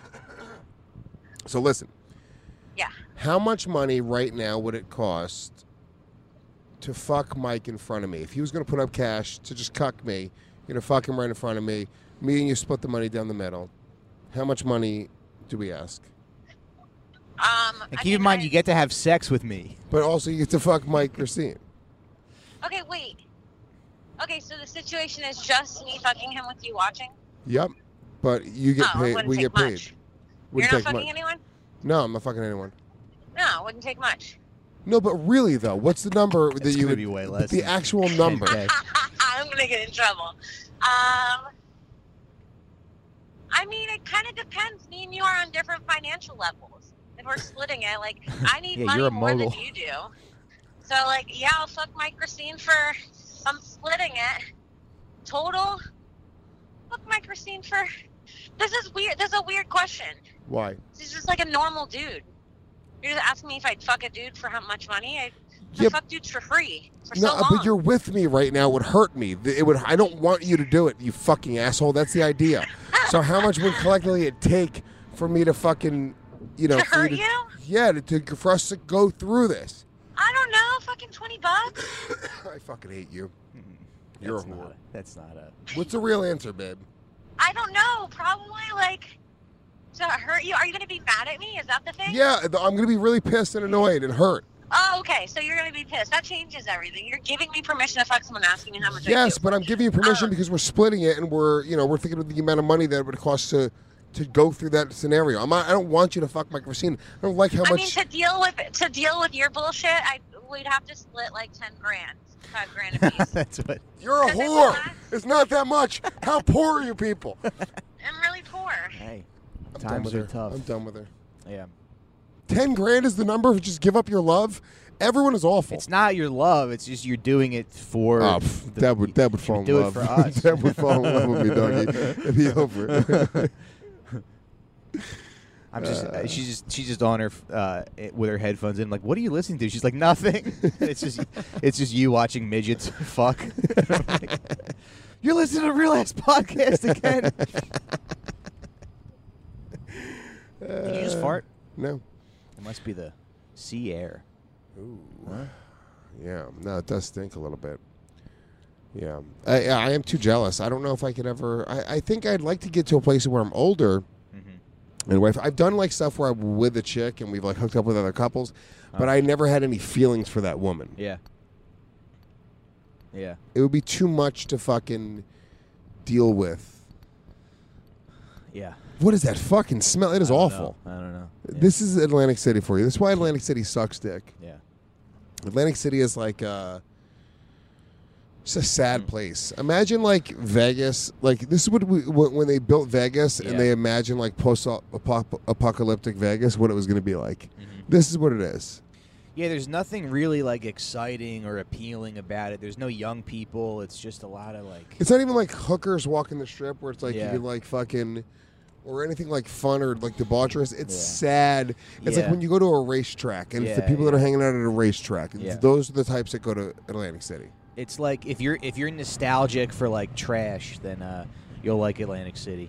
G: so listen.
H: Yeah.
G: How much money right now would it cost to fuck Mike in front of me? If he was going to put up cash to just cuck me, you're going to fuck him right in front of me. Me and you split the money down the middle. How much money do we ask?
A: And keep in mind, you get to have sex with me.
G: But also, you get to fuck Mike Racine.
H: Okay, wait. Okay, so the situation is just me fucking him with you watching?
G: Yep. But you get
H: Oh, it
G: paid.
H: wouldn't
G: We
H: take
G: get paid.
H: much.
G: Wouldn't
H: You're not
G: take
H: fucking
G: much.
H: anyone?
G: No, I'm not fucking anyone.
H: No, it wouldn't take much.
G: No, but really though, what's the number that
A: It's
G: you
A: gonna
G: would?
A: be way less
G: The
A: than
G: actual number.
A: 10K.
H: I'm gonna get in trouble. I mean, it kind of depends. Me and you are on different financial levels.
M: if we're splitting it, like, I need
A: Yeah,
M: money
A: you're a
M: more
A: mogul.
M: than you do. So, like, yeah, I'll fuck Mike Racine for, I'm splitting it. Total, fuck Mike Racine for, this is weird. This is a weird question.
G: Why?
M: He's just like a normal dude. You're just asking me if I'd fuck a dude for how much money? I
G: Yeah.
M: fuck dudes for free for
G: No,
M: so long.
G: but you're with me right now. It would hurt me. It would. I don't want you to do it, you fucking asshole. That's the idea. So how much would collectively it take for me to fucking, you know,
M: To
G: for
M: hurt
G: you?
M: you?
G: Yeah, for us to go through this.
M: I don't know, fucking $20.
G: I fucking hate you. You're a whore.
A: That's not a.
G: What's the real answer, babe?
M: I don't know. Probably like to hurt you. Are you going to be mad at me? Is that the thing?
G: Yeah, I'm gonna be really pissed and annoyed and hurt.
M: Oh, okay. So you're going to be pissed. That changes everything. You're giving me permission to fuck someone asking me how much I
G: Yes,
M: do.
G: but I'm giving you permission because we're splitting it and we're thinking of the amount of money that it would cost to go through that scenario. I don't want you to fuck Mike Racine. I don't like how
M: I
G: much.
M: mean, to deal with your bullshit, we'd have to split like 10 grand, $5 grand a piece.
A: That's what.
G: You're a whore. It's not that much. How poor are you people?
M: I'm really poor.
A: Hey,
G: I'm done
A: times
G: with
A: are
G: her.
A: tough.
G: I'm done with her.
A: Yeah.
G: 10 grand is the number. Just give up your love. Everyone is awful.
A: It's not your love. It's just you're doing it for.
G: Oh, that would fall in
A: do
G: love.
A: it for us.
G: That would fall in love with me, doggy. It'd be over.
A: I'm just. She's just on her with her headphones in. Like, what are you listening to? She's like, nothing. It's just you watching midgets fuck. You're listening to a real ass podcast again. Did you just fart?
G: No.
A: It must be the sea air.
G: Ooh.
A: Huh?
G: Yeah. No, it does stink a little bit. Yeah. I am too jealous. I don't know if I could ever. I think I'd like to get to a place where I'm older. And wife, I've done like stuff where I'm with a chick and we've like hooked up with other couples, but I never had any feelings for that woman.
A: Yeah. Yeah.
G: It would be too much to fucking deal with.
A: Yeah.
G: What is that fucking smell? It is awful.
A: I don't know. Yeah.
G: This is Atlantic City for you. This is why Atlantic City sucks dick.
A: Yeah.
G: Atlantic City is like it's a sad place. Imagine like Vegas. Like this is what when they built Vegas and they imagined like post-apocalyptic Vegas, what it was going to be like. This is what it is.
A: Yeah, there's nothing really like exciting or appealing about it. There's no young people. It's just a lot of like.
G: It's not even like hookers walking the strip where it's like
A: Yeah.
G: you can like fucking. Or anything like fun or like debaucherous. It's sad. It's like when you go to a racetrack and it's the people that are hanging out at a racetrack.
A: Yeah.
G: Those are the types that go to Atlantic City.
A: It's like if you're nostalgic for like trash, then you'll like Atlantic City.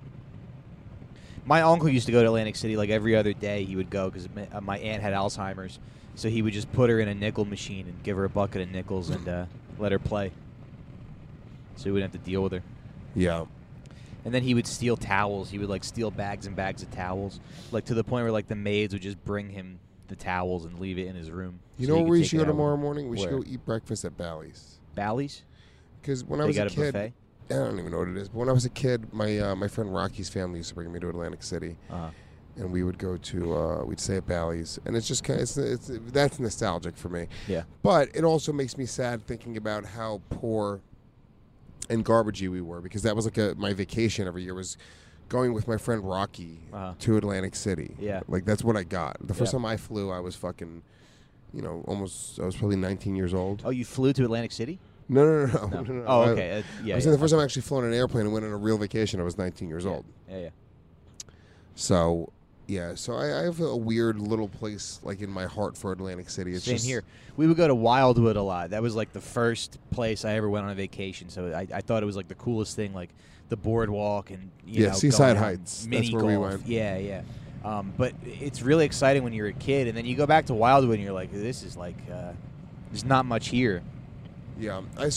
A: My uncle used to go to Atlantic City like every other day. He would go because my aunt had Alzheimer's, so he would just put her in a nickel machine and give her a bucket of nickels and let her play, so he wouldn't have to deal with her.
G: Yeah.
A: And then he would steal towels. He would like steal bags and bags of towels, like to the point where like the maids would just bring him the towels and leave it in his room.
G: You
A: so
G: know
A: he
G: where
A: could
G: we
A: take
G: should
A: it
G: go
A: out with
G: tomorrow
A: him.
G: morning? We should
A: Where?
G: go eat breakfast at Bally's.
A: Bally's?
G: Because when I
A: They
G: was
A: got
G: a
A: a
G: kid,
A: buffet?
G: I don't even know what it is. But when I was a kid, my friend Rocky's family used to bring me to Atlantic City, and we would go to we'd stay at Bally's, and it's just kind of, it's that's nostalgic for me.
A: Yeah.
G: But it also makes me sad thinking about how poor and garbagey we were, because that was like my vacation every year was going with my friend Rocky to Atlantic City.
A: Yeah.
G: Like that's what I got. The first
A: Yeah.
G: time I flew, I was fucking, I was probably 19 years old.
A: Oh, you flew to Atlantic City?
G: No.
A: No. Oh, okay.
G: I was saying the first time I actually flown an airplane and went on a real vacation, I was 19 years old.
A: Yeah.
G: So, yeah. So I have a weird little place like in my heart for Atlantic City. It's
A: Same
G: just,
A: here. We would go to Wildwood a lot. That was like the first place I ever went on a vacation. So I thought it was like the coolest thing, like the boardwalk and you know,
G: Seaside
A: going out,
G: Heights.
A: mini
G: That's where we
A: golf.
G: went.
A: Yeah. But it's really exciting when you're a kid, and then you go back to Wildwood and you're like, this is like, there's not much here.
G: Yeah, I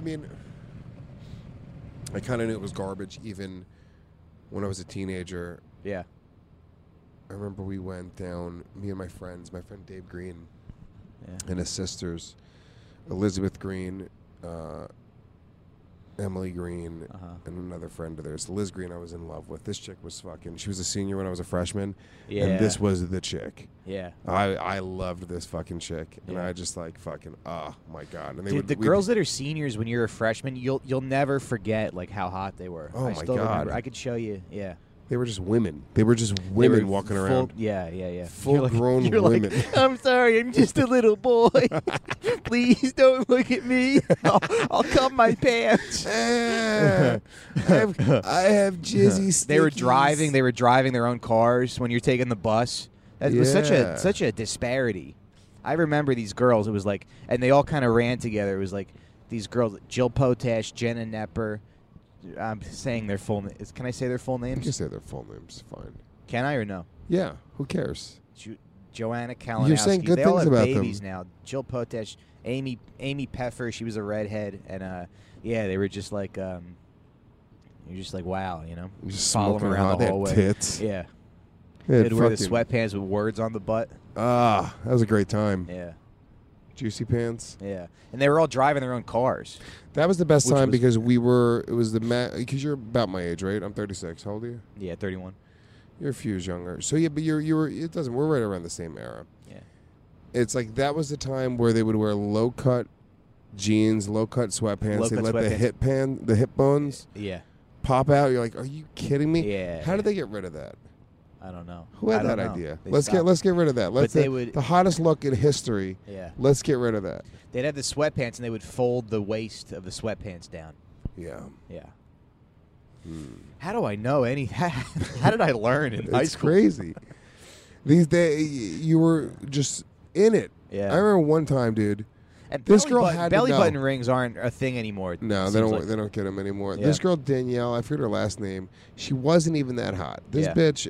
G: kind of knew it was garbage even when I was a teenager.
A: Yeah.
G: I remember we went down, me and my friend Dave Green, and his sisters, Elizabeth Green, Emily Green, and another friend of theirs. Liz Green I was in love with. This chick was fucking, she was a senior when I was a freshman, and this was the chick.
A: Yeah.
G: I loved this fucking chick, and I just like fucking, oh my God. And they
A: Dude, the girls that are seniors when you're a freshman, you'll never forget like how hot they were.
G: Oh
A: I
G: my
A: still
G: God.
A: remember. I could show you. Yeah.
G: They were just women. They were just women walking around.
A: Yeah.
G: Full-grown
A: you're
G: women.
A: Like, I'm sorry, I'm just a little boy. Please don't look at me. I'll cut my pants.
G: I have jizzy stickies.
A: They were driving their own cars when you're taking the bus. That was such a disparity. I remember these girls. It was like, and they all kind of ran together. It was like these girls, Jill Potash, Jenna Nepper. I'm saying their full names. Can I say their full names?
G: You can say their full names. Fine.
A: Can I or no?
G: Yeah. Who cares?
A: Joanna Kalinowski.
G: You're saying good
A: they
G: things
A: all have
G: about
A: babies
G: them.
A: now. Jill Potash, Amy Peffer. She was a redhead, and they were just like, you're just like, wow, you know,
G: just
A: follow them around the hallway.
G: Tits.
A: Yeah.
G: They'd
A: wear the sweatpants with words on the butt.
G: Ah, that was a great time.
A: Yeah.
G: Juicy pants.
A: Yeah, and they were all driving their own cars.
G: That was the best time because because you're about my age, right? I'm 36. How old are you?
A: Yeah, 31.
G: You're a few years younger. So yeah, but you were. It doesn't. We're right around the same era.
A: Yeah.
G: It's like that was the time where they would wear low cut jeans, low cut sweatpants. They let the hip bones.
A: Yeah.
G: Pop out. You're like, are you kidding me?
A: Yeah.
G: How did they get rid of that?
A: I don't know.
G: Who had that idea? Let's get rid of that. The hottest look in history.
A: Yeah.
G: Let's get rid of that.
A: They'd have the sweatpants and they would fold the waist of the sweatpants down.
G: Yeah.
A: Yeah. How do I know how did I learn in high school?
G: It's crazy. These days, you were just in it.
A: Yeah.
G: I remember one time, dude.
A: And
G: this girl had
A: belly
G: to know.
A: button rings aren't a thing anymore.
G: No, they don't get them anymore.
A: Yeah.
G: This girl Danielle, I forget her last name. She wasn't even that hot. This bitch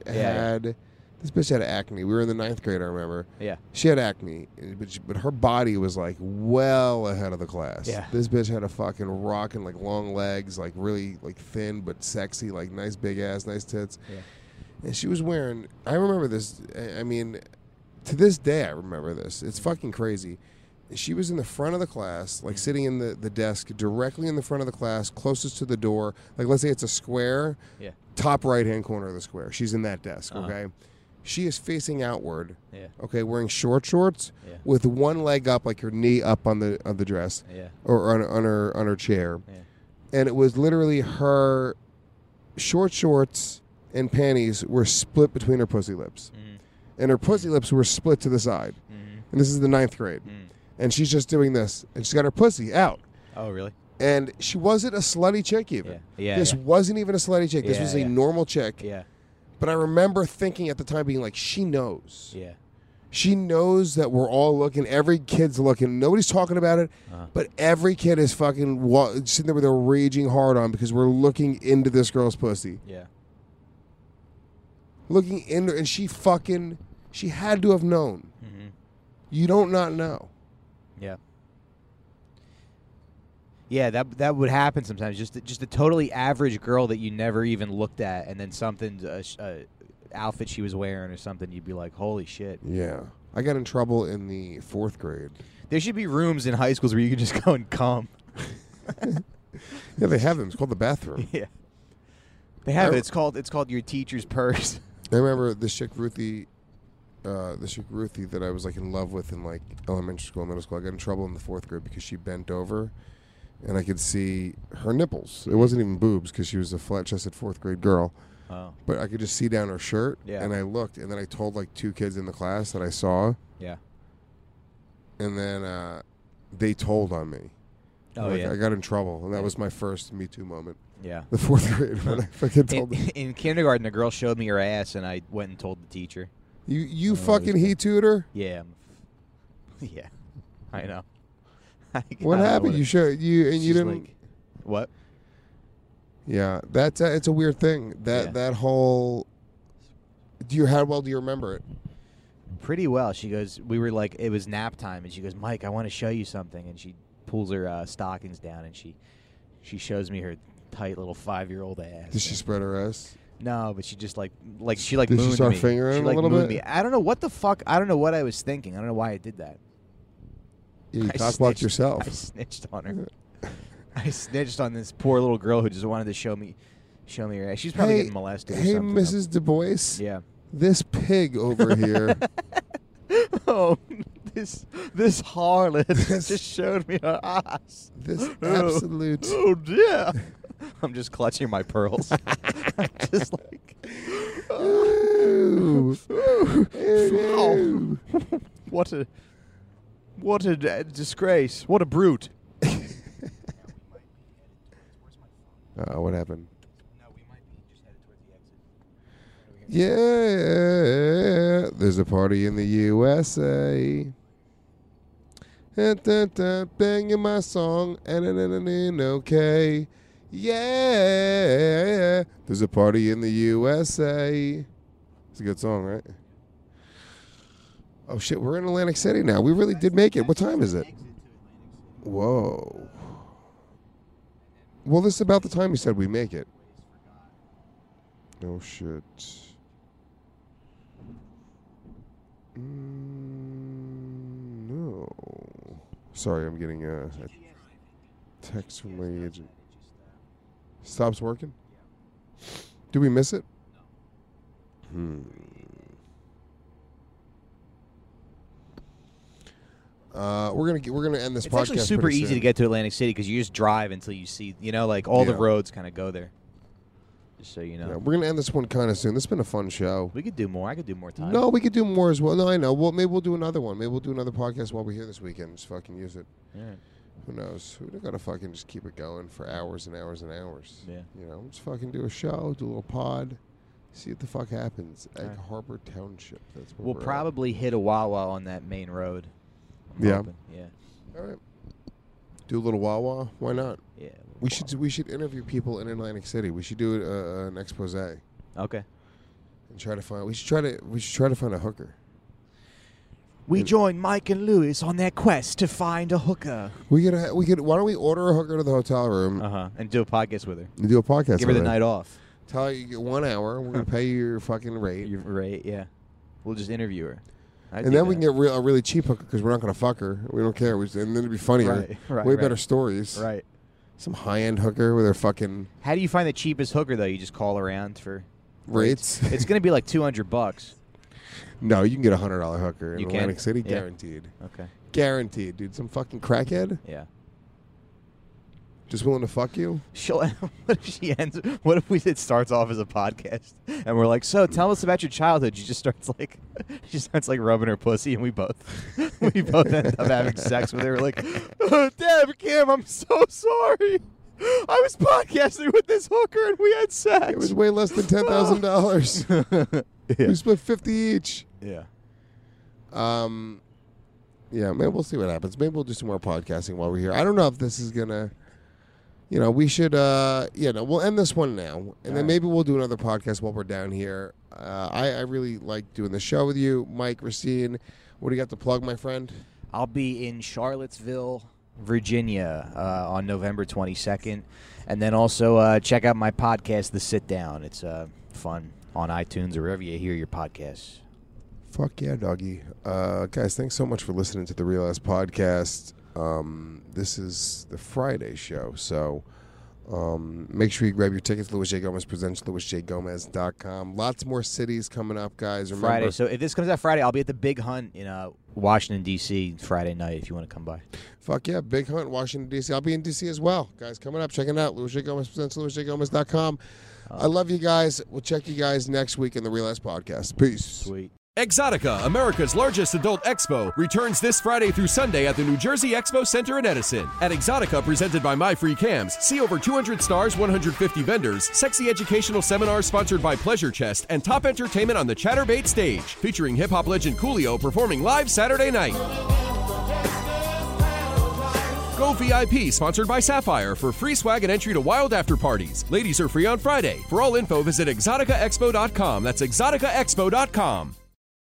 G: had acne. We were in the 9th grade, I remember.
A: Yeah.
G: She had acne, but her body was like well ahead of the class.
A: Yeah.
G: This bitch had a fucking rockin' like long legs, like really like thin but sexy, like nice big ass, nice tits.
A: Yeah.
G: And she was wearing. I remember this. I mean, to this day, I remember this. It's fucking crazy. She was in the front of the class, like sitting in the desk directly in the front of the class, closest to the door. Like, let's say it's a square, top right-hand corner of the square. She's in that desk, okay? She is facing outward, okay, wearing short shorts with one leg up, like her knee up on the dress, or on her chair. Yeah. And it was literally her short shorts and panties were split between her pussy lips. And her pussy lips were split to the side. And this is the 9th grade. And she's just doing this. And she's got her pussy out.
A: Oh, really?
G: And she wasn't a slutty chick even.
A: Yeah.
G: This wasn't even a slutty chick. This was a normal chick.
A: Yeah.
G: But I remember thinking at the time, being like, she knows.
A: Yeah.
G: She knows that we're all looking. Every kid's looking. Nobody's talking about it. But every kid is fucking sitting there with a raging hard on because we're looking into this girl's pussy.
A: Yeah.
G: Looking into, and she had to have known. You don't not know.
A: Yeah. Yeah, that would happen sometimes. Just a totally average girl that you never even looked at, and then something, outfit she was wearing or something, you'd be like, holy shit.
G: Yeah. I got in trouble in the 4th grade.
A: There should be rooms in high schools where you can just go and come.
G: Yeah, they have them. It's called the bathroom.
A: Yeah. They have it. It's called your teacher's purse.
G: I remember this chick Ruthie that I was like in love with in like elementary school and middle school. I got in trouble in the 4th grade because she bent over and I could see her nipples. It wasn't even boobs because she was a flat-chested 4th grade girl.
A: Oh.
G: But I could just see down her shirt.
A: Yeah.
G: And I looked, and then I told like 2 kids in the class that I saw.
A: Yeah.
G: And then they told on me.
A: Oh,
G: like,
A: yeah.
G: I got in trouble, and that was my first Me Too moment.
A: Yeah.
G: The 4th grade when I fucking told them.
A: In kindergarten, a girl showed me her ass, and I went and told the teacher.
G: You fucking he tutor?
A: Yeah. Yeah. I know.
G: What happened? You didn't.
A: Like, what?
G: Yeah, that's it's a weird thing. That whole. How well do you remember it?
A: Pretty well. She goes, we were like, it was nap time, and she goes, Mike, I want to show you something, and she pulls her stockings down, and she shows me her tight little 5-year-old ass.
G: Did she spread her ass?
A: No, but she just like
G: Did
A: mooned
G: she start
A: me.
G: fingering
A: She
G: a little
A: mooned
G: bit?
A: me. I don't know what the fuck. I don't know what I was thinking. I don't know why I did that.
G: Yeah, you cockblocked yourself.
A: I snitched on her. I snitched on this poor little girl who just wanted to show me her ass. She's probably getting molested or something.
G: Hey, Mrs. Du Bois.
A: Yeah.
G: This pig over here.
A: Oh, this harlot just showed me her ass.
G: This absolute.
A: Oh dear. I'm just clutching my pearls. I'm just like, What a disgrace. What a brute.
G: What happened? Yeah, there's a party in the USA. Banging my song, and okay. Yeah, there's a party in the USA. It's a good song, right? Oh shit, we're in Atlantic City now. We really did make it. What time is it? Whoa. Well, this is about the time you said we make it. Oh shit. No. Sorry, I'm getting a text from my agent. Stops working? Did we miss it? We're gonna end this
A: It's
G: podcast.
A: actually super
G: pretty
A: easy
G: soon.
A: to get to Atlantic City because you just drive until you see, like all the
G: Yeah.
A: roads kind of go there. Just so you know.
G: Yeah, we're gonna end this one kind of soon. This has been a fun show.
A: We could do more. I could do more time.
G: No, we could do more as well. No, I know. Well, maybe we'll do another one. Maybe we'll do another podcast while we're here this weekend. Just fucking use it.
A: Yeah.
G: Who knows? We're gonna fucking just keep it going for hours and hours and hours.
A: Yeah.
G: Just fucking do a show, do a little pod, see what the fuck happens. Egg
A: Right.
G: Harbor Township. That's where
A: We'll
G: we're at.
A: probably hit a Wawa on that main road. I'm
G: Yeah.
A: hoping. Yeah.
G: All right. Do a little Wawa. Why not?
A: Yeah.
G: We should interview people in Atlantic City. We should do an expose.
A: Okay.
G: And try to find. We should try to find a hooker.
A: We join Mike and Lewis on their quest to find a hooker.
G: We could. Why don't we order a hooker to the hotel room?
A: And do a podcast with her.
G: And do a podcast.
A: Give her
G: with
A: the night off.
G: Tell her you get 1 hour. We're gonna pay you your fucking rate.
A: Your rate, yeah. We'll just interview her.
G: And then we can get a really cheap hooker because we're not going to fuck her. We don't care. And then it'd be funnier.
A: Right,
G: Way
A: right.
G: better stories.
A: Right.
G: Some high-end hooker with her fucking
A: How do you find the cheapest hooker though? You just call around for
G: rates.
A: It's going to be like $200.
G: No, you can get a $100 hooker in
A: You can?
G: Atlantic City,
A: Yeah.
G: guaranteed.
A: Okay.
G: Guaranteed, dude. Some fucking crackhead.
A: Yeah.
G: Just willing to fuck you.
A: What if she ends? What if it starts off as a podcast and we're like, so tell us about your childhood? She just starts like rubbing her pussy, and we both end up having sex with her. Like, Deb, Kim, I'm so sorry. I was podcasting with this hooker and we had sex.
G: It was way less than $10,000.
A: Yeah.
G: We split 50 each.
A: Yeah.
G: Yeah, maybe we'll see what happens. Maybe we'll do some more podcasting while we're here. I don't know if this is gonna. We should. We'll end this one now, and then maybe we'll do another podcast while we're down here. I really like doing the show with you, Mike, Racine. What do you got to plug, my friend?
A: I'll be in Charlottesville, Virginia, on November 22nd, and then also check out my podcast, The Sit Down. It's fun on iTunes or wherever you hear your podcasts.
G: Fuck yeah, doggy. Guys, thanks so much for listening to the Real Ass Podcast. This is the Friday show, so make sure you grab your tickets. Louis J. Gomez presents LouisJGomez.com. Lots more cities coming up, guys. Remember,
A: Friday. So if this comes out Friday, I'll be at the Big Hunt in Washington, D.C. Friday night if you want to come by.
G: Fuck yeah, Big Hunt, Washington, D.C. I'll be in D.C. as well. Guys, coming up, check it out. Louis J. Gomez presents LouisJGomez.com. I love you guys. We'll check you guys next week in the Real Ass Podcast. Peace.
A: Sweet.
N: Exotica, America's largest adult expo, returns this Friday through Sunday at the New Jersey Expo Center in Edison. At Exotica, presented by My Free Cams, see over 200 stars, 150 vendors, sexy educational seminars sponsored by Pleasure Chest, and top entertainment on the Chatterbait stage, featuring hip-hop legend Coolio performing live Saturday night. Go VIP, sponsored by Sapphire, for free swag and entry to wild after parties. Ladies are free on Friday. For all info, visit exoticaexpo.com. That's exoticaexpo.com.